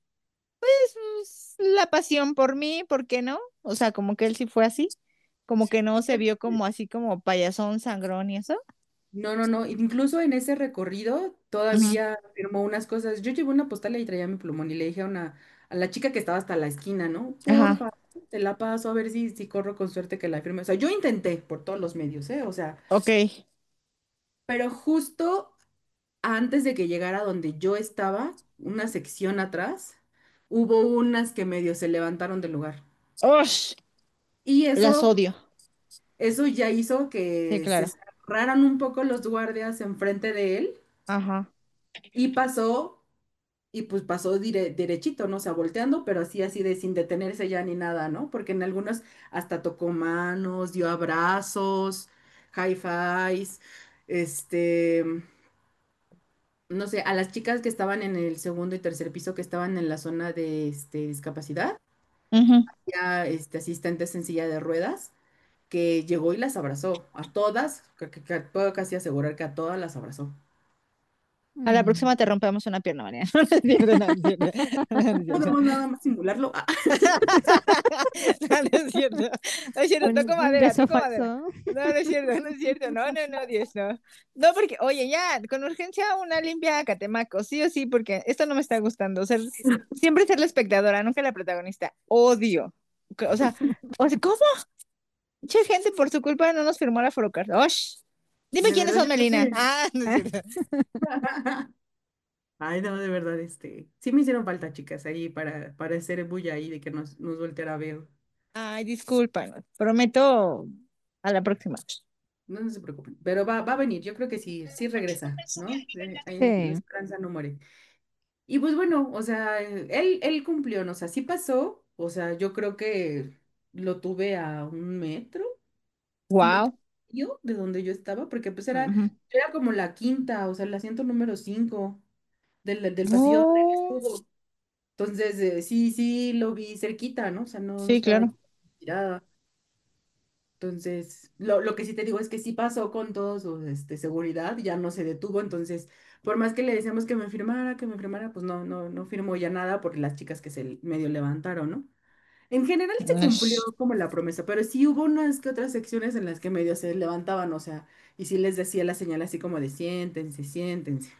la pasión por mí, ¿por qué no? O sea, como que él sí fue así, como que no se fíjate, vio como así como payasón, sangrón y eso. no, no, no, incluso en ese recorrido Ujú. todavía firmó unas cosas. Yo llevé una postal y traía mi plumón y le dije a la chica que estaba hasta la esquina, ¿no? Ajá, Porfa, te la paso a ver si corro con suerte que la firme. O sea, yo intenté por todos los medios, ¿eh? O sea, ok. pero justo antes de que llegara donde yo estaba, una sección atrás, hubo unas que medio se levantaron del lugar. ¡Ush! Y Las eso, odio. eso ya hizo Sí, que se claro. cerraran un poco los guardias enfrente de él Ajá. y pasó, y pues pasó derechito, ¿no? O sea, volteando, pero así de sin detenerse ya ni nada, ¿no? Porque en algunos hasta tocó manos, dio abrazos, high fives, este, no sé, a las chicas que estaban en el segundo y tercer piso, que estaban en la zona de discapacidad, Ujú. ya asistentes en silla de ruedas, que llegó y las abrazó. A todas, que puedo casi asegurar que a todas las abrazó. A la Mm. próxima te rompemos una pierna, María. No, no es cierto, no, es cierto. No, no es cierto. Podemos nada más simularlo. No, no es cierto. No es cierto, toco Un madera, beso toco madera. falso. No, no es cierto, no es cierto. No, no, no, Dios, no. No, porque, oye, ya, con urgencia una limpia a Catemaco, sí o sí, porque esto no me está gustando. Siempre ser la espectadora, nunca la protagonista. Odio. ¿Cómo? Mucha gente por su culpa no nos firmó la Forocar. ¡Osh! Dime De quiénes verdad, son, yo creo Melina. que... Ah, no es cierto. Ay, no, de verdad, sí me hicieron falta, chicas, ahí para hacer bulla ahí de que nos volteara a ver. Ay, disculpa. Prometo a la próxima. No, no se preocupen, pero va a venir, yo creo que sí regresa, ¿no? Ahí la Sí. esperanza no muere. Y pues bueno, o sea, él cumplió, ¿no? O sea, sí pasó, o sea, yo creo que lo tuve a 1 metro, un metro Wow. medio de donde yo estaba, porque pues Ujú. era como la quinta, o sea, el asiento número 5 del pasillo donde él No, estuvo. Entonces, sí, sí, lo vi cerquita, ¿no? O sea, no sí, estaba claro. tirada. Entonces, lo que sí te digo es que sí pasó con todo su seguridad, ya no se detuvo, entonces, por más que le decíamos que me firmara, pues no firmó ya nada por las chicas que se medio levantaron, ¿no? En general se cumplió Ush. como la promesa, pero sí hubo unas que otras secciones en las que medio se levantaban, o sea, y sí les decía la señal así como de siéntense, siéntense.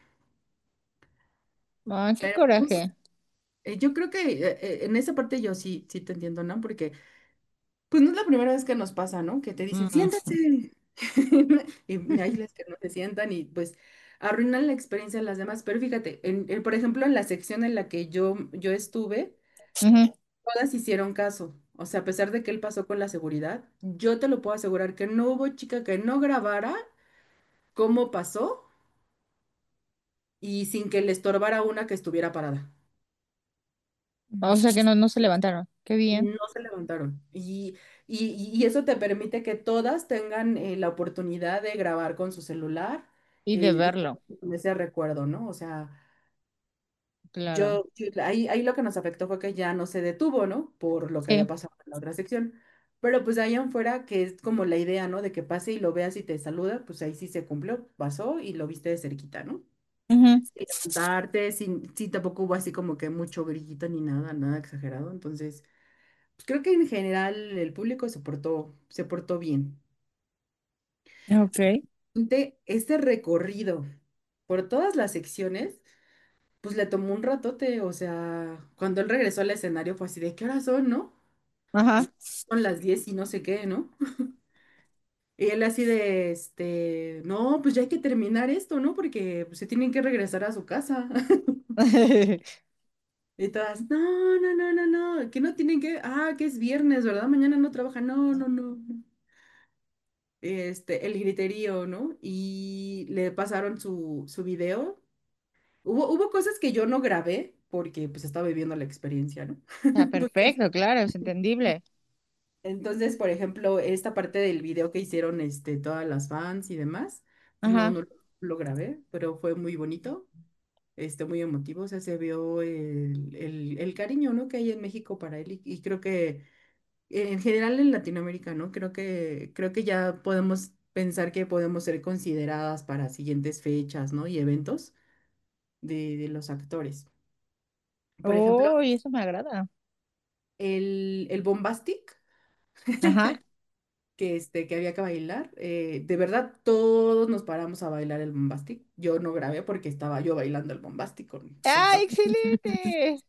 Ay, qué Pero pues, coraje. yo creo que en esa parte yo sí, sí te entiendo, ¿no? Porque pues no es la primera vez que nos pasa, ¿no? Que te dicen, Mm, siéntate. Y hay las que no se sientan y pues arruinan la experiencia de las demás. Pero fíjate, por ejemplo, en la sección en la que yo estuve, ujú. todas hicieron caso. O sea, a pesar de que él pasó con la seguridad, yo te lo puedo asegurar que no hubo chica que no grabara cómo pasó y sin que le estorbara una que estuviera parada. O sea que no, no se levantaron. Qué bien. No se levantaron. Y eso te permite que todas tengan la oportunidad de grabar con su celular Y de y verlo, con ese recuerdo, ¿no? O sea, claro. ahí lo que nos afectó fue que ya no se detuvo, ¿no? Por lo que había Sí. pasado en la otra sección. Pero pues ahí en fuera, que es como la idea, ¿no? De que pase y lo veas y te saluda, pues ahí sí se cumplió, pasó y lo viste de cerquita, ¿no? Ujú. Sin levantarte, sí, tampoco hubo así como que mucho grito ni nada, nada exagerado. Entonces, pues creo que en general el público se portó bien. Ok. Este recorrido por todas las secciones, pues le tomó un ratote, o sea, cuando él regresó al escenario fue así de, ¿qué horas son, no? Ajá. Y son las 10 y no sé qué, ¿no? Y él así de, no, pues ya hay que terminar esto, ¿no? Porque pues, se tienen que regresar a su casa. Y todas, no, no, no, no, no, que no tienen que es viernes, ¿verdad? Mañana no trabaja, no, no, no. No. El griterío, ¿no? Y le pasaron su video. Hubo cosas que yo no grabé porque pues estaba viviendo la experiencia, ¿no? Ah, Porque, perfecto, claro, es entendible. entonces, por ejemplo, esta parte del video que hicieron todas las fans y demás, pues no, Ajá. no lo grabé, pero fue muy bonito, muy emotivo, o sea, se vio el cariño, ¿no? que hay en México para él y creo que en general en Latinoamérica, ¿no? Creo que ya podemos pensar que podemos ser consideradas para siguientes fechas, ¿no? Y eventos de los actores. Por ejemplo, Oh, y eso me agrada. el Bombastic, Ajá. que había que bailar, de verdad todos nos paramos a bailar el Bombastic. Yo no grabé porque estaba yo bailando el Bombastic con ¡Ah, Paco. excelente!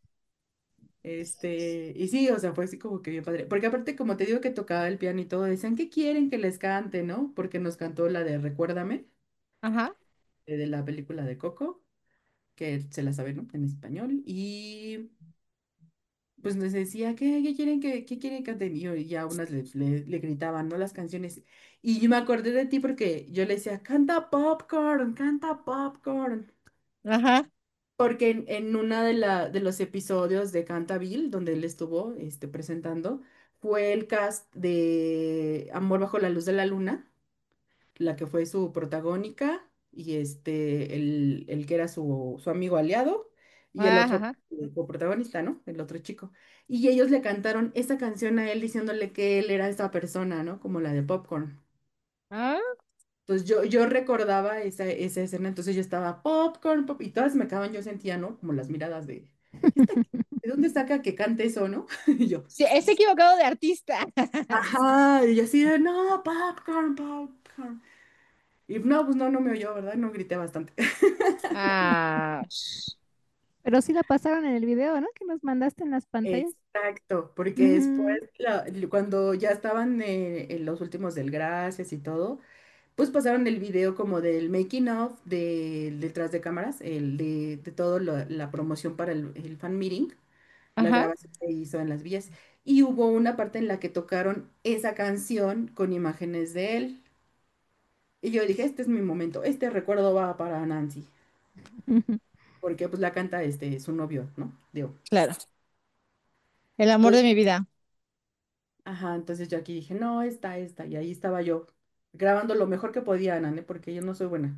Y sí, o sea, fue así como que bien padre. Porque aparte, como te digo que tocaba el piano y todo, decían que quieren que les cante, ¿no? Porque nos cantó la de Recuérdame, Ajá. de la película de Coco, que se la sabe, ¿no? En español. Y pues les decía, ¿qué quieren qué quieren que canten? Y ya unas le gritaban, ¿no? Las canciones. Y yo me acordé de ti porque yo le decía, canta Popcorn, canta Popcorn. Ajá. Porque en una de los episodios de Cantabile, donde él estuvo presentando, fue el cast de Amor bajo la luz de la luna, la que fue su protagónica, y el que era su amigo aliado, y el otro Ajá. coprotagonista, ¿no? El otro chico. Y ellos le cantaron esa canción a él diciéndole que él era esa persona, ¿no? Como la de Popcorn. Ah, Entonces yo recordaba esa escena, entonces yo estaba popcorn, y todas me acaban, yo sentía, ¿no? Como las miradas ¿de dónde saca que cante eso, no? Y yo, sí, es equivocado de artista. ajá, y yo así de, no, popcorn, popcorn. Y no, pues no me oyó, ¿verdad? No grité bastante. Ah, Pero sí la pasaron en el video, ¿no? Que nos mandaste en las pantallas. Exacto, porque después, Ujú. cuando ya estaban en los últimos del Gracias y todo, pues pasaron el video como del making of, del detrás de cámaras, de todo la promoción para el fan meeting, la ajá. grabación que hizo en las villas. Y hubo una parte en la que tocaron esa canción con imágenes de él. Y yo dije, este es mi momento, este recuerdo va para Nancy, porque pues la canta su novio, ¿no? Digo. Claro. El amor de Entonces, mi vida. ajá, entonces yo aquí dije, no, esta, y ahí estaba yo. grabando lo mejor que podían, Ana, porque yo no soy buena.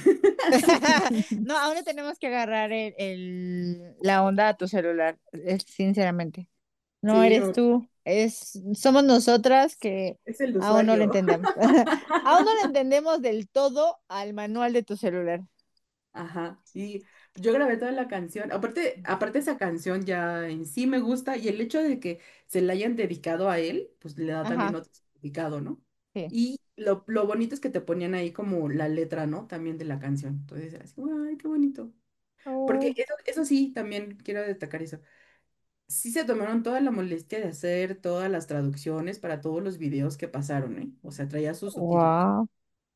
No, aún le tenemos que agarrar la onda a tu celular, sinceramente. No Sí, eres tú, somos nosotras que es el aún no le usuario. entendemos. Aún no le entendemos del todo al manual de tu celular. Ajá, y yo grabé toda la canción. Aparte esa canción ya en sí me gusta y el hecho de que se la hayan dedicado a él, pues le da también Ajá, otro significado, ¿no? sí. Y lo bonito es que te ponían ahí como la letra, ¿no? También de la canción. Entonces, así, ay, qué bonito. Porque Oh, eso sí, también quiero destacar eso. Sí se tomaron toda la molestia de hacer todas las traducciones para todos los videos que pasaron, ¿eh? O sea, traía sus subtítulos. wow.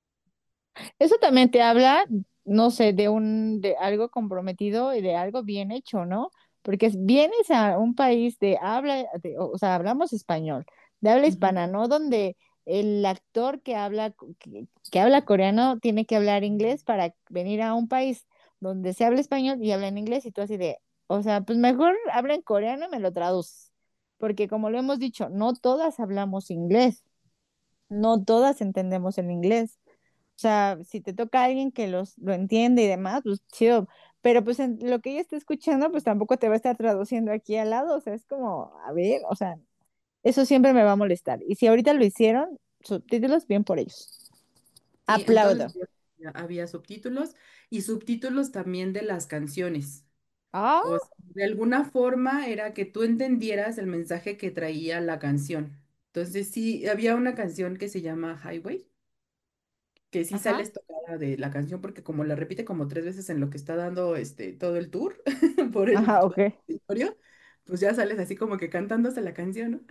Eso también te habla, no sé, de algo comprometido y de algo bien hecho, ¿no? Porque vienes a un país o sea, hablamos español, de habla Ujú. hispana, ¿no? Donde el actor que habla coreano tiene que hablar inglés para venir a un país donde se habla español y habla en inglés y tú así de, o sea, pues mejor habla en coreano y me lo traduces. Porque como lo hemos dicho, no todas hablamos inglés, no todas entendemos el inglés. O sea, si te toca a alguien que lo entiende y demás, pues chido. Pero pues en lo que ella está escuchando, pues tampoco te va a estar traduciendo aquí al lado. O sea, es como, a ver, o sea, eso siempre me va a molestar. Y si ahorita lo hicieron, subtítulos, bien por ellos. Sí, en todos los Aplaudo. videos había subtítulos y subtítulos también de las canciones. Ah, O sea, de alguna forma era que tú entendieras el mensaje que traía la canción. Entonces sí, había una canción que se llama Highway, que sí ajá, sales tocada de la canción porque como la repite como 3 veces en lo que está dando todo el tour por el ajá, ok. auditorio, pues ya sales así como que cantándose la canción, ¿no?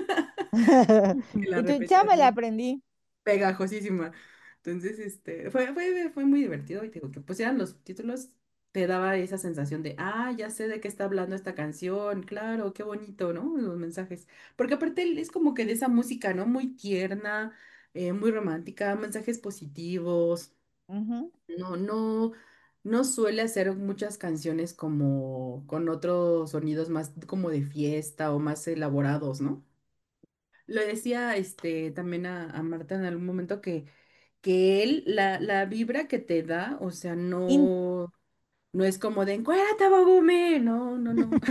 Que la Y tú, ya me la repetición aprendí. pegajosísima. Entonces, fue muy divertido y te digo que pusieran los subtítulos, te daba esa sensación de, ah, ya sé de qué está hablando esta canción, claro, qué bonito, ¿no? Los mensajes. Porque aparte es como que de esa música, ¿no? Muy tierna, muy romántica, mensajes positivos. Ujú, No, no, no suele hacer muchas canciones como con otros sonidos más como de fiesta o más elaborados, ¿no? Le decía también a Marta en algún momento que él, la vibra que te da, o sea, in- no es como de encuérate, Bogume, no, no, no.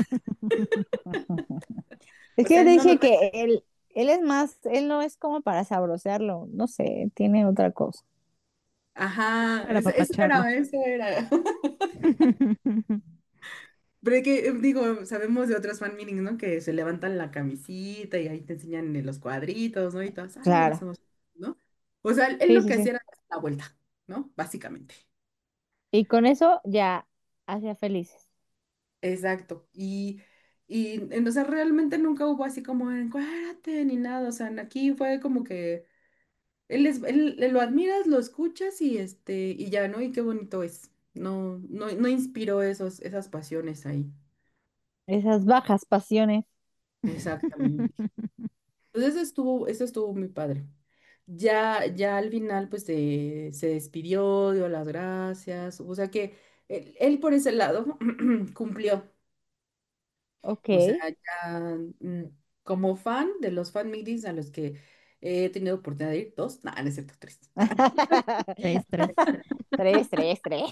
Es O sea, que te él no lo dije trae. que él es más, él no es como para sabrosearlo, no sé, tiene otra cosa. Ajá, Para eso apapacharlo. era, eso era. Pero es que, digo, sabemos de otros fan meetings, ¿no? Que se levantan la camisita y ahí te enseñan los cuadritos, ¿no? Y todas, ay, las Claro. emociones, ¿no? O sea, él Sí, lo sí, que sí. hacía era dar la vuelta, ¿no? Básicamente. Y con eso ya hacía felices. Exacto. O sea, realmente nunca hubo así como encuérdate ni nada. O sea, aquí fue como que él lo admiras, lo escuchas y ya, ¿no? Y qué bonito es. No, no, no inspiró esas pasiones ahí. Esas bajas pasiones. Exactamente. Entonces eso estuvo muy padre. Ya al final, pues se despidió, dio las gracias. O sea que él por ese lado cumplió. Ok. O sea, ya como fan de los fan meetings a los que he tenido oportunidad de ir, dos, no, no es cierto, tres. Tres, tres. Tres, tres, tres.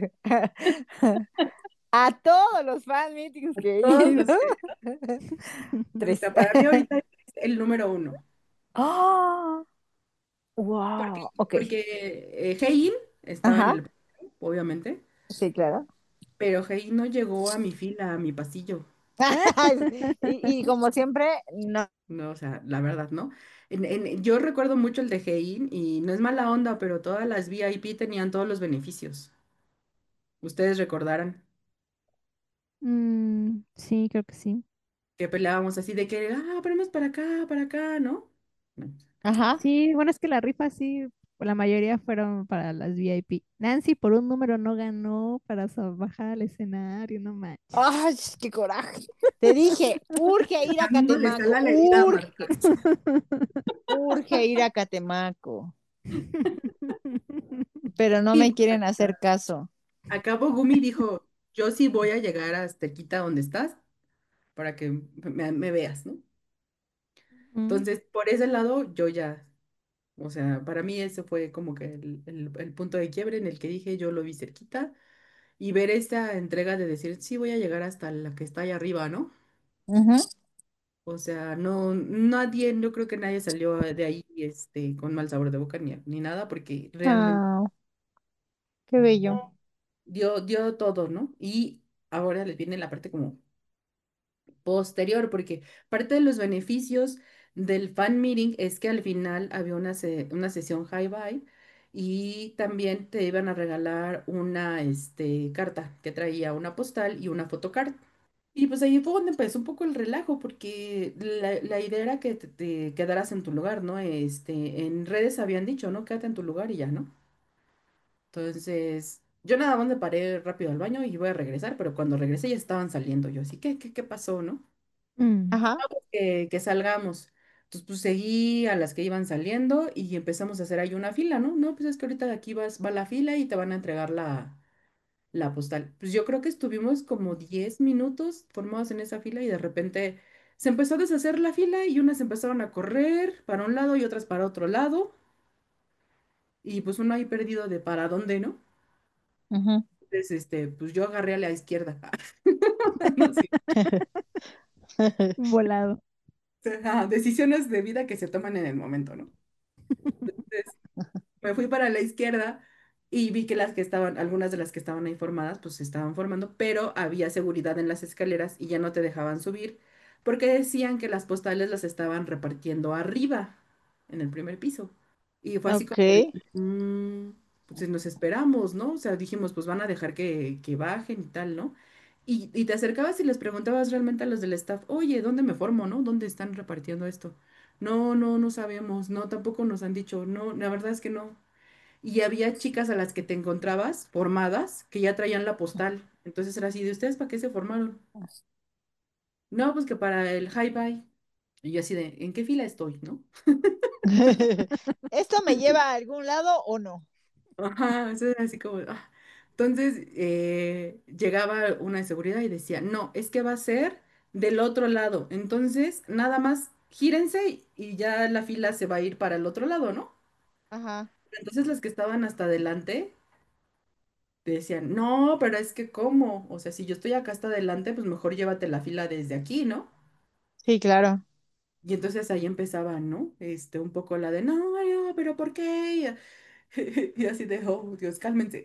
A todos los fan meetings que he Todos ido. los que, o Tres. sea, para mí ahorita es el número uno. ¡Oh! Porque, ¡Wow! Ok. porque Hein estaba en Ajá. el, obviamente, Sí, claro. pero Hein no llegó a mi fila, a mi pasillo. Y como siempre, no. No, o sea, la verdad, ¿no? Yo recuerdo mucho el de Hein y no es mala onda, pero todas las VIP tenían todos los beneficios. Ustedes recordarán Sí, creo que sí. que peleábamos así de que, ponemos para acá, ¿no? No. Ajá. Sí, bueno, es que la rifa sí, la mayoría fueron para las VIP. Nancy por un número no ganó para bajar al escenario, no manches. ¡Ay, qué coraje! Te dije, urge ir a No le Catemaco, sale la herida a Marta. urge, urge ir a Catemaco, pero no Sí, me quieren hacer caso. acá Bogumi dijo, yo sí voy a llegar hasta cerquita donde estás para que me veas, ¿no? Mm, Entonces, por ese lado, yo ya. O sea, para mí ese fue como que el punto de quiebre en el que dije, yo lo vi cerquita y ver esta entrega de decir, sí, voy a llegar hasta la que está ahí arriba, ¿no? Ujú. O sea, no, nadie, yo creo que nadie salió de ahí, con mal sabor de boca ni nada, porque realmente Ah, qué bello. dio todo, ¿no? Y ahora les viene la parte como posterior, porque parte de los beneficios del fan meeting es que al final había una sesión high-bye y también te iban a regalar una, carta que traía una postal y una photocard. Y pues ahí fue donde empezó un poco el relajo, porque la idea era que te quedaras en tu lugar, ¿no? En redes habían dicho, ¿no? Quédate en tu lugar y ya, ¿no? Entonces, yo nada más me paré rápido al baño y voy a regresar, pero cuando regresé ya estaban saliendo. Yo así, ¿qué pasó, no? Mm. Ajá, Que salgamos. Entonces, pues seguí a las que iban saliendo y empezamos a hacer ahí una fila, ¿no? No, pues es que ahorita de aquí va la fila y te van a entregar la postal. Pues yo creo que estuvimos como 10 minutos formados en esa fila y de repente se empezó a deshacer la fila y unas empezaron a correr para un lado y otras para otro lado y pues uno ahí perdido de para dónde, ¿no? ujú. Entonces, pues yo agarré a la izquierda. No sé. Volado. Ajá, decisiones de vida que se toman en el momento, ¿no? Entonces, me fui para la izquierda y vi que algunas de las que estaban ahí formadas, pues se estaban formando, pero había seguridad en las escaleras y ya no te dejaban subir porque decían que las postales las estaban repartiendo arriba, en el primer piso. Y fue así Ok. como de, pues nos esperamos, ¿no? O sea, dijimos, pues van a dejar que bajen y tal, ¿no? Y te acercabas y les preguntabas realmente a los del staff, oye, ¿dónde me formo, no? ¿Dónde están repartiendo esto? No, no, no sabemos, no, tampoco nos han dicho, no, la verdad es que no. Y había chicas a las que te encontrabas formadas que ya traían la postal. Entonces era así, ¿de ustedes para qué se formaron? No, pues que para el hi-fi. Y yo así de, ¿en qué fila estoy, no? ¿Esto me lleva a algún lado o no? Ajá, eso era así como, Entonces llegaba una de seguridad y decía, no, es que va a ser del otro lado. Entonces, nada más gírense y ya la fila se va a ir para el otro lado, ¿no? Ajá. Entonces las que estaban hasta adelante decían, no, pero es que ¿cómo? O sea, si yo estoy acá hasta adelante, pues mejor llévate la fila desde aquí, ¿no? Sí, claro. Y entonces ahí empezaba, ¿no? Un poco la de, no, no, pero ¿por qué? Y así de, oh, Dios, cálmense.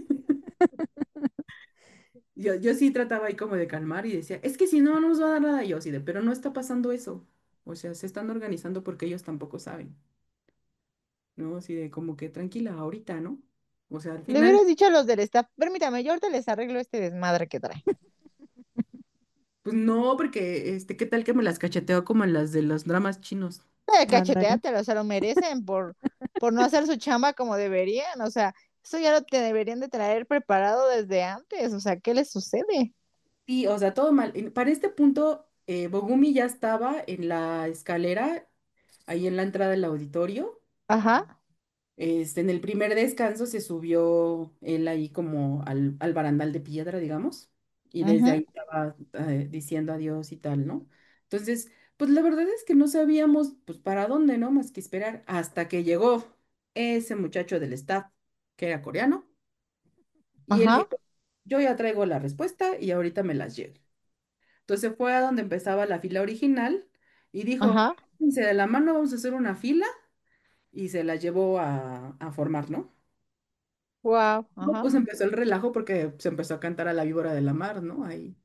Yo sí trataba ahí como de calmar y decía, es que si no, no nos va a dar nada. Y yo así de, pero no está pasando eso. O sea, se están organizando porque ellos tampoco saben, ¿no? Así de, como que tranquila, ahorita, ¿no? O sea, al Le final, hubieras dicho a los del staff, permítame, yo ahorita les arreglo este desmadre que trae. pues no, porque, ¿qué tal que me las cacheteo como en las de los dramas chinos? Ándale. Cacheteátelo, se lo merecen por no hacer su chamba como deberían. O sea, eso ya lo te deberían de traer preparado desde antes. O sea, ¿qué les sucede? Sí, o sea, todo mal. Para este punto, Bogumi ya estaba en la escalera, ahí en la entrada del auditorio. Ajá, En el primer descanso se subió él ahí como al barandal de piedra, digamos, y desde ajá, ahí estaba diciendo adiós y tal, ¿no? Entonces, pues la verdad es que no sabíamos, pues, para dónde, ¿no? Más que esperar, hasta que llegó ese muchacho del staff, que era coreano, y él ajá, dijo, yo ya traigo la respuesta y ahorita me las llevo. Entonces fue a donde empezaba la fila original y dijo, ajá. "Agárrense de la mano, vamos a hacer una fila y se la llevó a formar, ¿no? Wow, No, ajá. pues empezó el relajo porque se empezó a cantar a la víbora de la mar, ¿no? Ahí.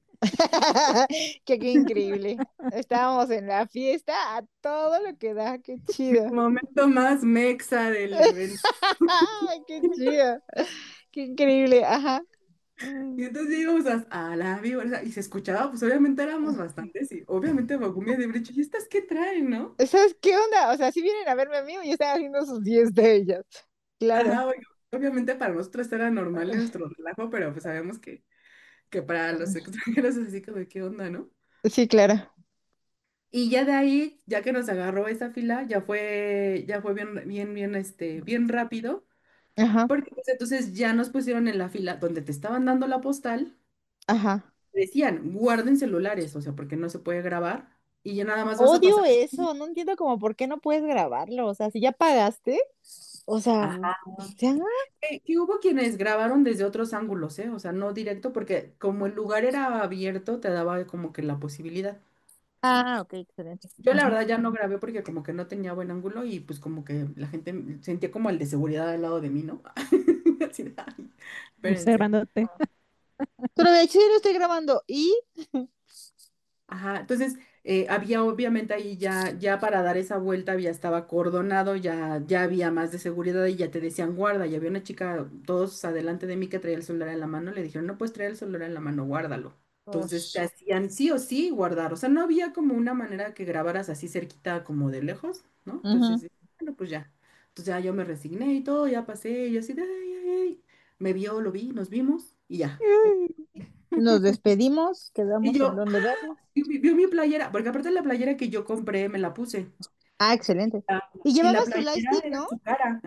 Qué increíble. Estábamos en la fiesta a todo lo que da, qué chido. Momento más mexa del evento. Qué chido, qué increíble, ajá. Mm. Y entonces íbamos a la víbora y se escuchaba, pues obviamente éramos bastantes y obviamente Bagumia de Brecho, ¿y estas qué traen, no? ¿Sabes qué onda? O sea, si vienen a verme a mí y están haciendo sus 10 de ellas. Claro. Ajá, obviamente para nosotros era normal nuestro relajo, pero pues sabemos que para los extranjeros es así como, de, ¿qué onda, no? Sí, claro. Y ya de ahí, ya que nos agarró esa fila, ya fue bien rápido, Ajá, porque pues entonces ya nos pusieron en la fila donde te estaban dando la postal, ajá, decían, guarden celulares, o sea, porque no se puede grabar, y ya nada más vas a Odio pasar. eso, no entiendo como por qué no puedes grabarlo, o sea, si ya pagaste, o sea, Ajá. ya, Que hubo quienes grabaron desde otros ángulos, ¿eh? O sea, no directo, porque como el lugar era abierto, te daba como que la posibilidad. ah, ok, excelente. Yo la Ajá. verdad ya no grabé porque como que no tenía buen ángulo y pues como que la gente sentía como el de seguridad al lado de mí, ¿no? Así de, "Ay, espérense". observándote. Pero de hecho yo lo estoy grabando y, Ajá, entonces había obviamente ahí ya para dar esa vuelta ya estaba cordonado, ya había más de seguridad y ya te decían guarda, y había una chica todos adelante de mí que traía el celular en la mano, le dijeron no puedes traer el celular en la mano, guárdalo. Entonces te ush, hacían sí o sí guardar, o sea, no había como una manera que grabaras así cerquita como de lejos, ¿no? ujú. Entonces, bueno, pues ya. Entonces ya yo me resigné y todo, ya pasé, y yo así de, ay, ay, ay. Me vio, lo vi, nos vimos y ya. Nos despedimos, Y quedamos en yo, donde vernos. vio mi playera, porque aparte la playera que yo compré me la puse. Ah, excelente. Ah, Y y la llevabas tu playera lightstick, era ¿no? su cara.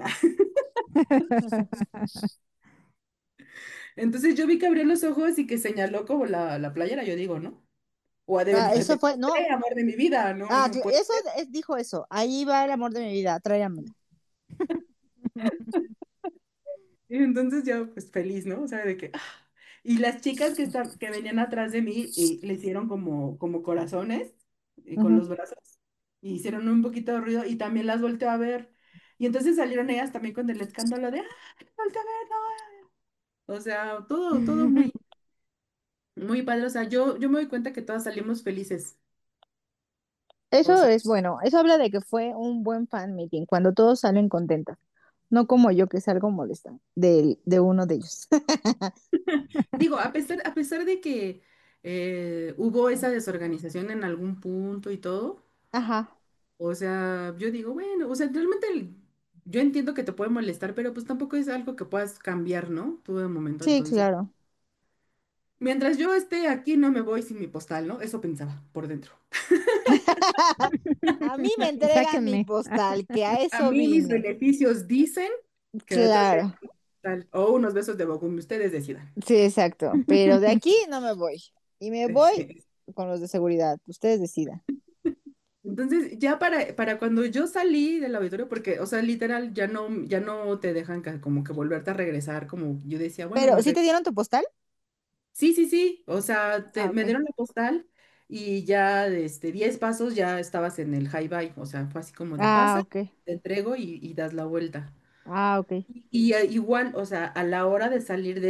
Entonces yo vi que abrió los ojos y que señaló como la playera, yo digo, ¿no? O ha de Ah, haber eso dicho, fue, no, amor de mi vida, no, ah, no puede eso ser. dijo eso, ahí va el amor de mi vida, tráigamela. Y entonces yo, pues feliz, ¿no? O sea, de que. Y las chicas que venían atrás de mí le hicieron como corazones y con Ujú. los brazos. Y hicieron un poquito de ruido y también las volteó a ver. Y entonces salieron ellas también con el escándalo de, ¡ah, volteó a ver! No". O sea, todo muy, muy padre. O sea, yo me doy cuenta que todas salimos felices. O Eso sea, es bueno, eso habla de que fue un buen fan meeting, cuando todos salen contentas, no como yo que salgo molesta de uno de ellos. digo, a pesar de que hubo esa desorganización en algún punto y todo. Ajá, O sea, yo digo, bueno, o sea, realmente yo entiendo que te puede molestar, pero pues tampoco es algo que puedas cambiar, ¿no? Todo el momento, sí, entonces. claro. Mientras yo esté aquí, no me voy sin mi postal, ¿no? Eso pensaba por dentro. A mí me Y entregan mi sáquenme. postal, que a A eso mí mis vine. beneficios dicen que me tengo que ir Claro, con mi postal. O unos besos de Bogum, ustedes decidan. sí, exacto, pero de aquí no me voy. Y me voy Sí. con los de seguridad, ustedes decidan. Entonces, ya para cuando yo salí del auditorio, porque, o sea, literal, ya no te dejan como que volverte a regresar, como yo decía, bueno, Pero, me ¿sí te dieron tu postal? Sí, sí, sí. O sea, Ah, me ok. dieron la postal y ya 10 pasos ya estabas en el high bye. O sea, fue así como de Ah, pasa, ok. te entrego y das la vuelta. Ah, ok. Igual, o sea, a la hora de salir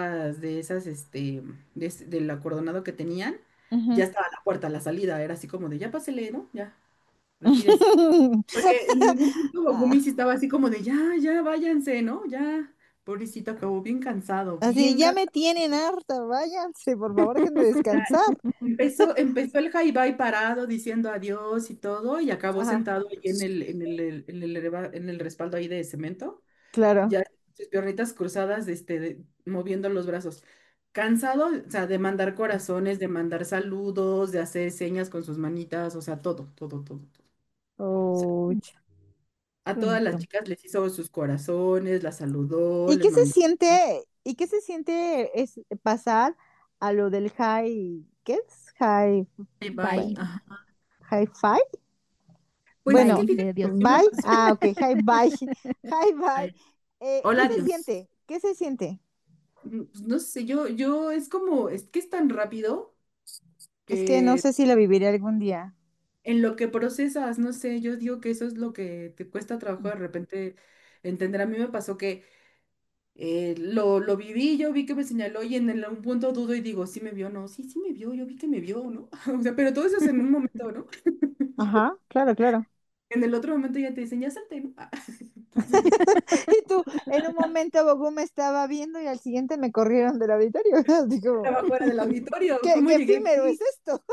del acordonado que tenían, Ujú. ya estaba la puerta, la salida. Era así como de ya pásele, ¿no? Ya, retírese. Porque en algún punto Gumi Ah, sí estaba así como de ya, váyanse, ¿no? Ya, pobrecito, acabó bien cansado, así, bien ya me cansado. tienen harta, váyanse, por favor, déjenme descansar. Empezó el hi-bye parado diciendo adiós y todo, y acabó Ajá, sentado ahí en el respaldo ahí de cemento, claro. ya sus piernitas cruzadas, moviendo los brazos. Cansado, o sea, de mandar corazones, de mandar saludos, de hacer señas con sus manitas, o sea, todo, todo, todo, todo. O sea, Oh, a todas las Bonito. chicas les hizo sus corazones, las saludó, ¿y les qué se mandó siente, y qué se siente es pasar a lo del high, ¿qué es? bye. Bye. Ajá. High five. Pues es que Bye Bueno, de fíjate adiós. que sí me bye. pasó. Ah, ok, high bye. High bye. Ay, hola, ¿Qué se adiós. siente? ¿Qué se siente? Pues, no sé, yo es que es tan rápido Es que no que sé si lo viviré algún día. en lo que procesas, no sé, yo digo que eso es lo que te cuesta trabajo de repente entender. A mí me pasó que lo viví, yo vi que me señaló y un punto dudo y digo, sí me vio, no, sí, sí me vio, yo vi que me vio, ¿no? O sea, pero todo eso es en un momento, ¿no? Ajá, claro, claro. En el otro momento ya te dicen, ya salte, ¿no? Entonces ya Y tú, en un momento Bogu me estaba viendo y al siguiente me corrieron del auditorio. Digo, estaba fuera del auditorio, ¿qué, ¿cómo qué llegué efímero es aquí? esto?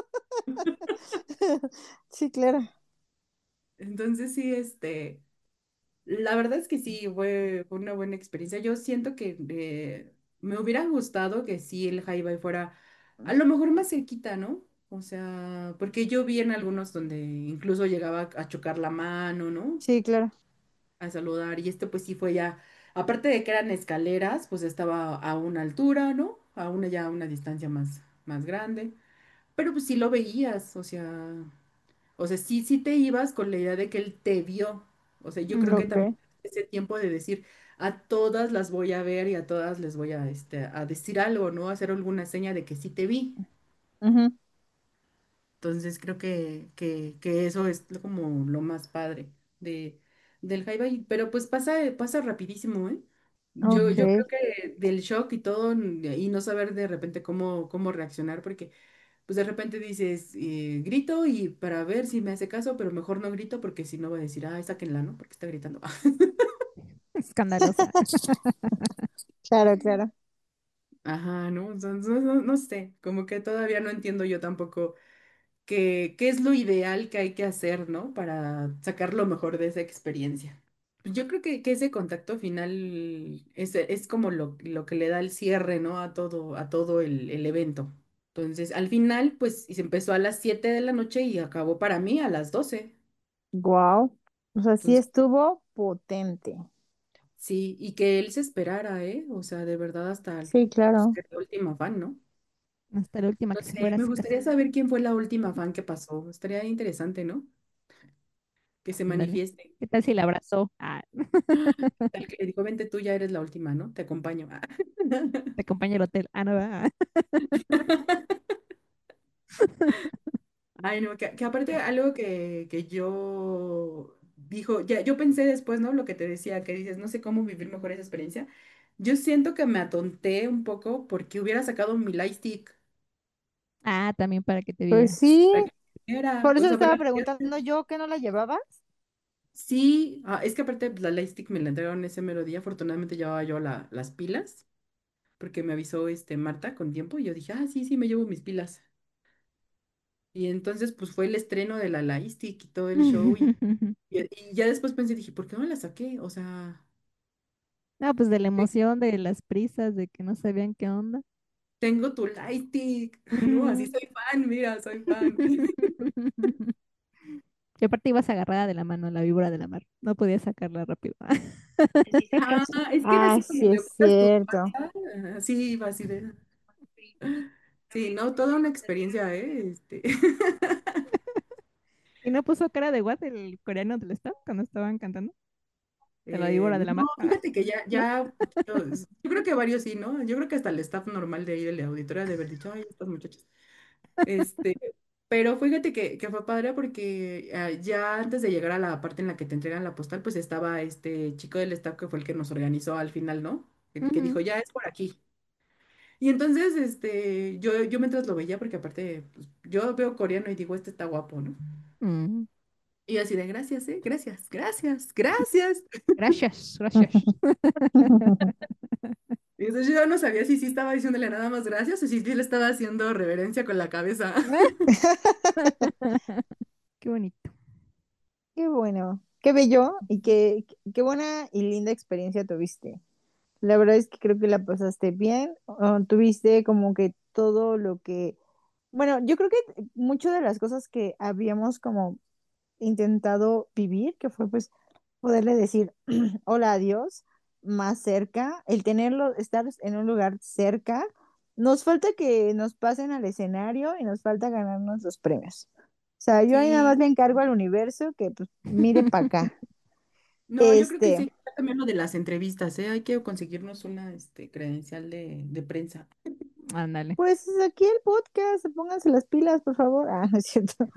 Sí, claro. Entonces sí, la verdad es que sí, fue una buena experiencia. Yo siento que me hubiera gustado que sí el Haibai fuera a lo mejor más cerquita, ¿no? O sea, porque yo vi en algunos donde incluso llegaba a chocar la mano, ¿no? Sí, claro. A saludar. Y pues sí fue ya, aparte de que eran escaleras, pues estaba a una altura, ¿no? A una distancia más grande. Pero pues sí lo veías, o sea. O sea, sí, sí te ibas con la idea de que él te vio. O sea, yo creo que también Ok. ese tiempo de decir, a todas las voy a ver y a todas les voy a decir algo, ¿no? Hacer alguna seña de que sí te vi. Ujú. Entonces creo que eso es como lo más padre de, del Jaiba, pero pues pasa rapidísimo, ¿eh? Yo creo Ok. que del shock y todo, y no saber de repente cómo reaccionar, porque pues de repente dices, grito y para ver si me hace caso, pero mejor no grito porque si no va a decir, ay, sáquenla, ¿no? Porque está gritando. Escandalosa. Claro, claro. Ajá, ¿no? No sé, como que todavía no entiendo yo tampoco qué es lo ideal que hay que hacer, ¿no? Para sacar lo mejor de esa experiencia. Pues yo creo que ese contacto final es como lo que le da el cierre, ¿no? A todo el evento. Entonces, al final, pues, y se empezó a las 7 de la noche y acabó para mí a las 12. Wow. O sea, sí Entonces, estuvo potente. sí, y que él se esperara, ¿eh? O sea, de verdad Sí, pues, claro. que la última fan, ¿no? Hasta la última No que se sé, fuera a me su casa. gustaría saber quién fue la última fan que pasó. Estaría interesante, ¿no? Que se Ándale. manifieste. ¿Qué tal si la abrazó? Ah, Tal que le dijo, vente tú, ya eres la última, ¿no? Te acompaño. te acompaña al hotel. Ah, no, va. Ay, no, que aparte algo que yo dijo, ya, yo pensé después, ¿no? Lo que te decía, que dices, no sé cómo vivir mejor esa experiencia. Yo siento que me atonté un poco porque hubiera sacado mi lightstick. Ah, también para que te Pues viera. sí, Para que era, por o eso sea, para estaba que preguntando yo que no la llevabas. sí, es que aparte pues, la lightstick me la entregaron ese mero día. Afortunadamente llevaba yo las pilas, porque me avisó Marta con tiempo y yo dije, ah, sí, sí, me llevo mis pilas. Y entonces, pues fue el estreno de la Lightstick y todo el show. Y ya después pensé, dije, ¿por qué no la saqué? O sea, No, pues de la te- emoción, de las prisas, de que no sabían qué onda. tengo tu Lightstick, ¿no? Así Mm. soy fan, mira, soy fan. Y aparte ibas agarrada de la mano, la víbora de la mar. No podías sacarla rápido. Ah, es que Ah, así como sí le es buscas tu cierto. pata, así iba así de. Sí, no, toda una experiencia, ¿eh? ¿Y no puso cara de what el coreano del staff cuando estaban cantando? De la víbora de la No, mar. Ah, fíjate que ya, ¿no? ya, poquitos, yo creo que varios sí, ¿no? Yo creo que hasta el staff normal de ahí de la auditoría de haber dicho, ay, estas muchachas. Este, pero fíjate que fue padre porque ya antes de llegar a la parte en la que te entregan la postal, pues estaba este chico del staff que fue el que nos organizó al final, ¿no? Que Ujú. dijo, ya es por aquí. Y entonces, yo mientras lo veía, porque aparte, pues, yo veo coreano y digo, este está guapo, ¿no? Mm. Y yo así de, gracias, gracias, gracias, gracias. Gracias, gracias. Y entonces yo no sabía si sí estaba diciéndole nada más gracias o si sí le estaba haciendo reverencia con la cabeza. Qué bonito. Qué bueno, qué bello y qué buena y linda experiencia tuviste. La verdad es que creo que la pasaste bien, tuviste como que todo lo que, bueno, yo creo que muchas de las cosas que habíamos como intentado vivir, que fue pues poderle decir hola a Dios más cerca, el tenerlo, estar en un lugar cerca, nos falta que nos pasen al escenario y nos falta ganarnos los premios. O sea, yo ahí nada más Sí, le encargo al universo que pues mire para acá. no, yo creo que Este, sí, también lo de las entrevistas, ¿eh? Hay que conseguirnos una credencial de prensa. Ándale. pues aquí el podcast, pónganse las pilas, por favor. Ah, no es cierto.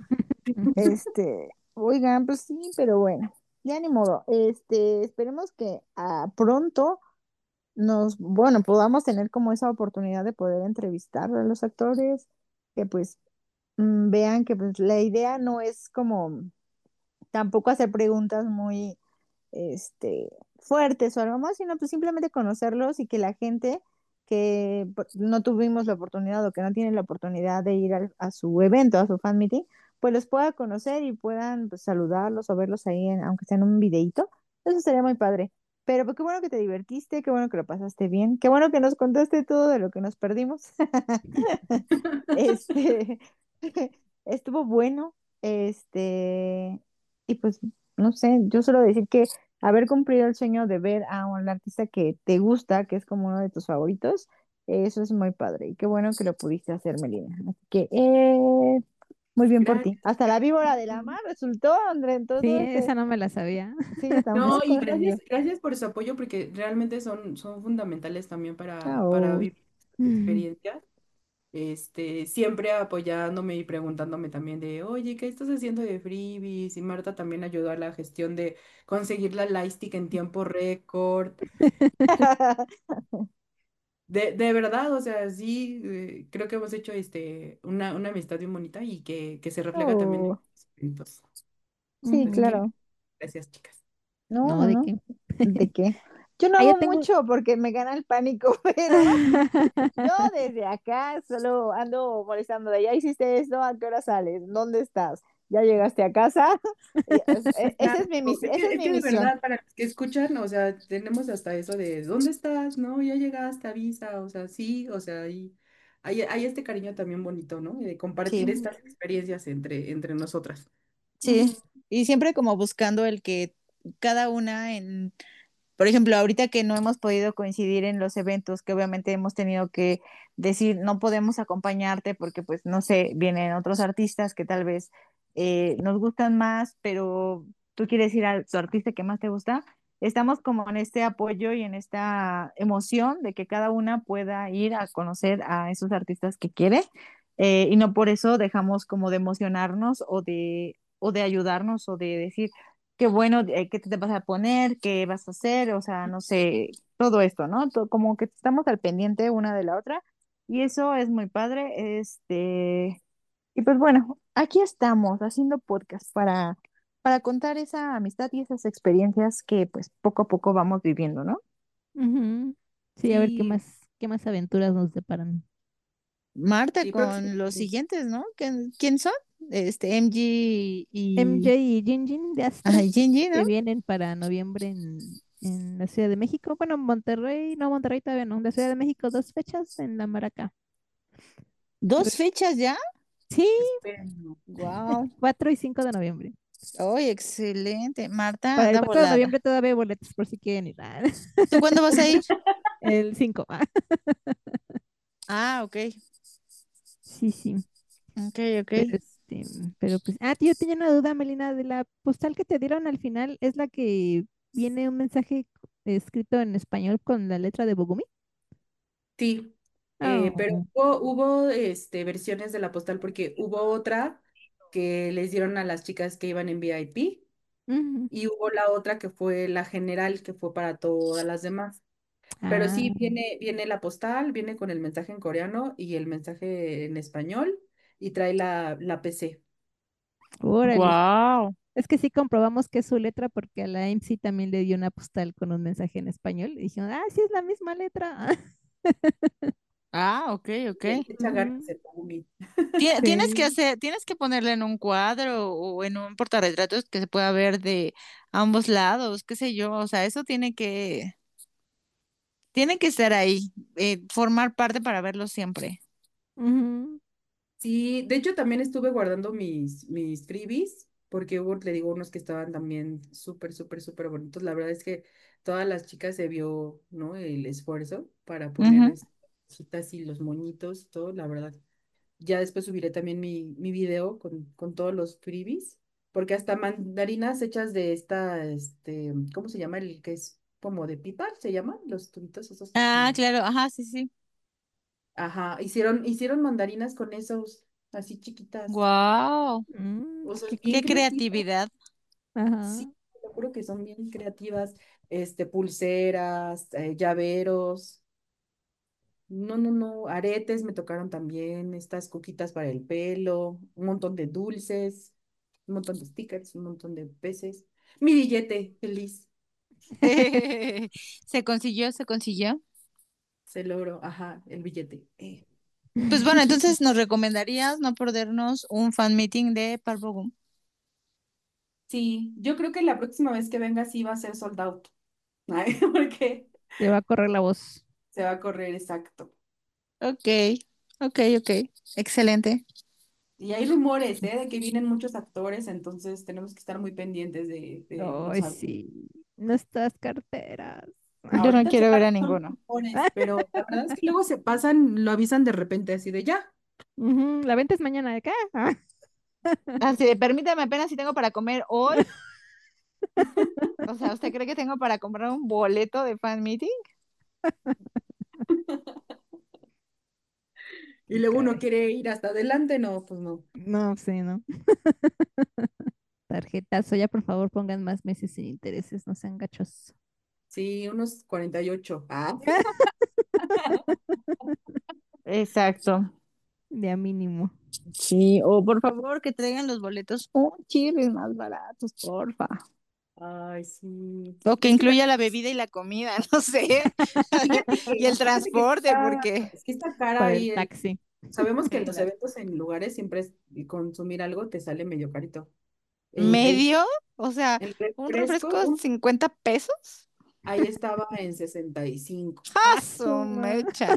Oigan, pues sí, pero bueno, ya ni modo. Esperemos que pronto bueno, podamos tener como esa oportunidad de poder entrevistar a los actores, que pues vean que pues la idea no es como tampoco hacer preguntas muy fuertes o algo más, sino pues simplemente conocerlos y que la gente que no tuvimos la oportunidad o que no tiene la oportunidad de ir a su evento, a su fan meeting, pues los pueda conocer y puedan pues, saludarlos o verlos ahí, aunque sea en un videíto. Eso sería muy padre. Pero pues, qué bueno que te divertiste, qué bueno que lo pasaste bien, qué bueno que nos contaste todo de lo que nos perdimos. Este, estuvo bueno, y pues, no sé, yo solo decir que haber cumplido el sueño de ver a un artista que te gusta, que es como uno de tus favoritos, eso es muy padre, y qué bueno que lo pudiste hacer, Melina. Así que, Muy bien por ti. Gracias, Hasta la chicas. víbora de la mar resultó, André, en Sí, todo ese. esa no me la sabía. Sí, yo No, y tampoco. gracias, gracias por su apoyo porque realmente son fundamentales también para Oh. vivir experiencias. Siempre apoyándome y preguntándome también de, oye, ¿qué estás haciendo de freebies? Y Marta también ayudó a la gestión de conseguir la Lightstick en tiempo récord. De verdad, o sea, sí, creo que hemos hecho una amistad bien bonita y que se refleja también en Oh, los eventos. sí, Así que Ujú. claro. gracias, chicas. No, No, no, ¿de no. qué? ¿De qué? Yo no Ah, yo hago tengo. mucho porque me gana el pánico, pero yo desde acá solo ando molestando de, ya hiciste esto, ¿a qué hora sales? ¿Dónde estás? ¿Ya llegaste a casa? Esa es Exacto. esa es Es mi que de misión. verdad, para los que escuchan, o sea, tenemos hasta eso de, ¿dónde estás? ¿No? Ya llegaste, avisa, o sea, sí, o sea, hay este cariño también bonito, ¿no? De compartir Sí, estas experiencias entre nosotras. sí. Y siempre como buscando el que cada una en, por ejemplo, ahorita que no hemos podido coincidir en los eventos, que obviamente hemos tenido que decir, no podemos acompañarte porque, pues, no sé, vienen otros artistas que tal vez nos gustan más, pero tú quieres ir a tu artista que más te gusta. Estamos como en este apoyo y en esta emoción de que cada una pueda ir a conocer a esos artistas que quiere, y no por eso dejamos como de emocionarnos o de ayudarnos o de decir, qué bueno, qué te vas a poner, qué vas a hacer, o sea, no sé, todo esto, ¿no? Como que estamos al pendiente una de la otra y eso es muy padre, y pues bueno, aquí estamos haciendo podcast para contar esa amistad y esas experiencias que pues poco a poco vamos viviendo, ¿no? Ujú. Sí, a ver Sí, qué más aventuras nos deparan. Marta sí, con los próximamente. siguientes, ¿no? ¿Quién son? MG MJ y y Jinjin de ajá, Astra, Gingy, ¿no? que vienen para noviembre en la Ciudad de México. Bueno, Monterrey, no, Monterrey todavía no. La Ciudad de México, 2 fechas en la Maraca. A ver, ¿Dos fechas ya? sí, Espérenme. Wow. 4 y 5 de noviembre. Oh, excelente. Marta Para el anda 4 de volada. noviembre todavía hay boletos por si quieren ir. ¿Tú cuándo vas a ir? El 5. Ah, ok. Sí, sí. Ok, ok. Pero pero pues, tío, tenía una duda, Melina, de la postal que te dieron al final, ¿es la que viene un mensaje escrito en español con la letra de Bogumi? Sí, pero Oh. hubo versiones de la postal porque hubo otra que les dieron a las chicas que iban en VIP Ujú. y hubo la otra que fue la general, que fue para todas las demás. Pero Ah, sí, viene la postal, viene con el mensaje en coreano y el mensaje en español y trae la PC. órale. Wow. Es que sí comprobamos que es su letra porque a la MC también le dio una postal con un mensaje en español y dijeron, sí es la misma letra. Ah, ok, ok. Le echa ganas Ujú. el Pugumi. Sí. Tienes que ponerle en un cuadro o en un portarretratos que se pueda ver de ambos lados, qué sé yo. O sea, eso tiene que estar ahí, formar parte para verlo siempre. Ujú. Sí, de hecho también estuve guardando mis freebies, porque hubo, le digo, unos que estaban también súper, súper, súper bonitos. La verdad es que todas las chicas se vio, ¿no? El esfuerzo para poner Ujú. las citas y los moñitos, todo, la verdad. Ya después subiré también mi video con todos los freebies, porque hasta mandarinas hechas de ¿cómo se llama? El que es como de pipa, ¿se llama? Los tubitos esos Ah, como, claro, ajá, sí, sí. ajá, hicieron mandarinas con esos, así chiquitas. Wow. O sea, bien Qué creativas. creatividad. Ajá. Sí, te lo juro que son bien creativas. Pulseras, llaveros. No, no, no. Aretes me tocaron también. Estas coquitas para el pelo. Un montón de dulces. Un montón de stickers. Un montón de peces. Mi billete, feliz. Se consiguió, se consiguió. Se logró. Ajá, el billete. Pues bueno, entonces nos recomendarías no perdernos un fan meeting de Parvogum. Sí, yo creo que la próxima vez que venga sí va a ser sold out. Ay, porque Se va a correr la voz. se va a correr exacto. Ok, ok, ok. Excelente. Y hay rumores, ¿eh? De que vienen muchos actores, entonces tenemos que estar muy pendientes de los Ay, actores. sí. Nuestras carteras. Yo no Ahorita se quiero ver a saben son ninguno. rumores, pero la verdad es que luego se pasan, lo avisan de repente así de ya. Ujú, la venta es mañana, ¿de qué? Así de, permítame apenas si tengo para comer hoy. O sea, ¿usted cree que tengo para comprar un boleto de fan meeting? Y Qué luego uno caray. quiere ir hasta adelante, no, pues no. No, sí, ¿no? Tarjetazo, ya por favor pongan más meses sin intereses, no sean gachos. Sí, unos 48. Ah, Exacto. Ya mínimo. Sí, o por favor que traigan los boletos un chirris más baratos, porfa. ay, sí. O que Es que incluya la bebida y la comida, no sé. Y el fíjate que transporte, porque sí está cara Para el ahí. taxi. Sabemos que en los la- eventos en lugares siempre consumir algo te sale medio carito. medio, o sea, El un refresco, refresco 50 pesos. ahí estaba en 65. ¡Ah, Ah, su su ma- mecha!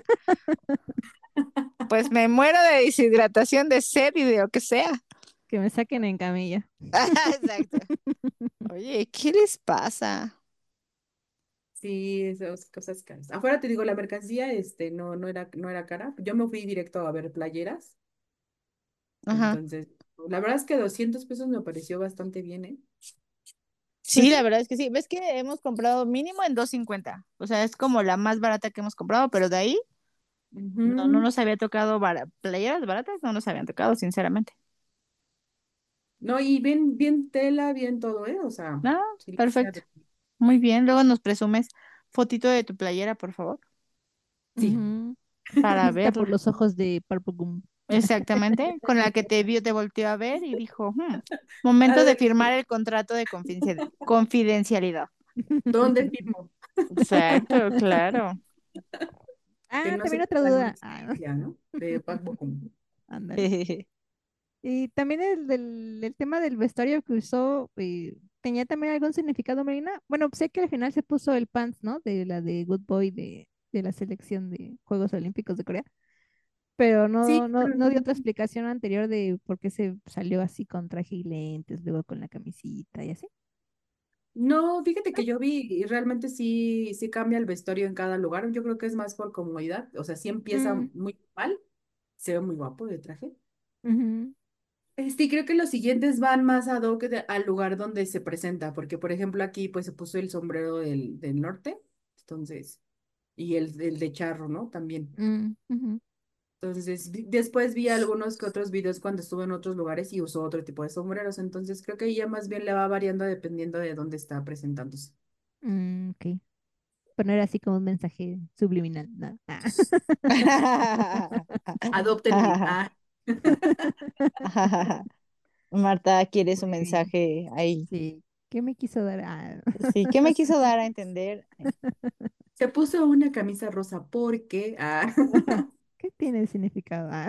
Pues me muero de deshidratación, de sed y de lo que sea. Que me saquen en camilla. Exacto. Oye, ¿qué les pasa? Sí, esas cosas caras. Afuera te digo, la mercancía, no era cara. Yo me fui directo a ver playeras. Ajá. Entonces, la verdad es que 200 pesos me pareció bastante bien, ¿eh? Sí, la verdad es que sí. ¿Ves que hemos comprado mínimo en 250? O sea, es como la más barata que hemos comprado, pero de ahí no Ujú. nos había tocado playeras baratas, no nos habían tocado, sinceramente. No, y bien, bien tela, bien todo, ¿eh? O sea, Ah, sí, perfecto. Muy bien. Luego nos presumes fotito de tu playera, por favor, sí. Ujú. para Vista por verla. los ojos de Purple Gum. Exactamente, con la que te vio, te volteó a ver y dijo, momento de Ándale, firmar el contrato de confidencialidad. ¿dónde firmo? Exacto, claro. Que Ah, no también se otra pierda una duda. Ah, experiencia, ¿no? De Pac Bocum. ándale. Y también el tema del vestuario que usó, ¿tenía también algún significado, Marina? Bueno, sé que al final se puso el pants, ¿no? De la de Good Boy de la selección de Juegos Olímpicos de Corea, pero Sí, no dio otra explicación anterior de por qué se salió así con traje y lentes, luego con la camisita y así. no, fíjate que yo vi y realmente sí, sí cambia el vestuario en cada lugar. Yo creo que es más por comodidad. O sea, sí empieza Mm, muy mal, se ve muy guapo de traje. ujú, Sí, creo que los siguientes van más ad hoc al lugar donde se presenta, porque por ejemplo aquí pues se puso el sombrero del norte, entonces, y el de charro, ¿no? También. ujú, Entonces, después vi algunos que otros videos cuando estuve en otros lugares y usó otro tipo de sombreros, entonces creo que ya más bien le va variando dependiendo de dónde está presentándose. ok. Poner así como un mensaje subliminal, ¿no? Ah. Adóptenme. Ah, Marta quiere su Muy bien. mensaje ahí. Sí. ¿Qué me quiso dar? Ah. Sí, ¿qué me quiso dar a entender? se puso una camisa rosa porque, ah, ¿Qué tiene el significado? Ah.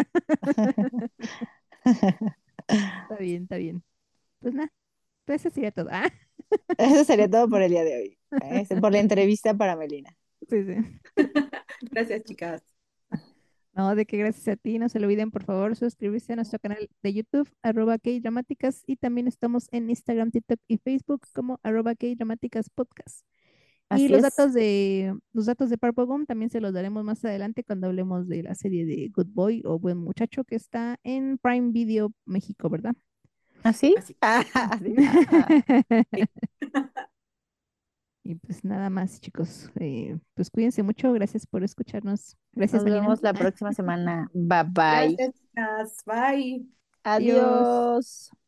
Está bien, está bien. Pues nada, pues eso sería todo. Ah. Eso sería todo por el día de hoy. Por la entrevista para Melina. Sí, sí. gracias chicas. No, de que gracias a ti, no se lo olviden, por favor, suscribirse a nuestro canal de YouTube, @kdramáticas, y también estamos en Instagram, TikTok y Facebook como @kdramáticas podcast. Y Así es. los datos de Purple Gum también se los daremos más adelante cuando hablemos de la serie de Good Boy o Buen Muchacho que está en Prime Video México, ¿verdad? ¿Así? Así. Así. Ajá. Sí. Y pues nada más, chicos. Pues cuídense mucho. Gracias por escucharnos. Gracias, Nos Melina. vemos la próxima semana. Bye bye. Gracias chicas. Bye. Adiós. Adiós.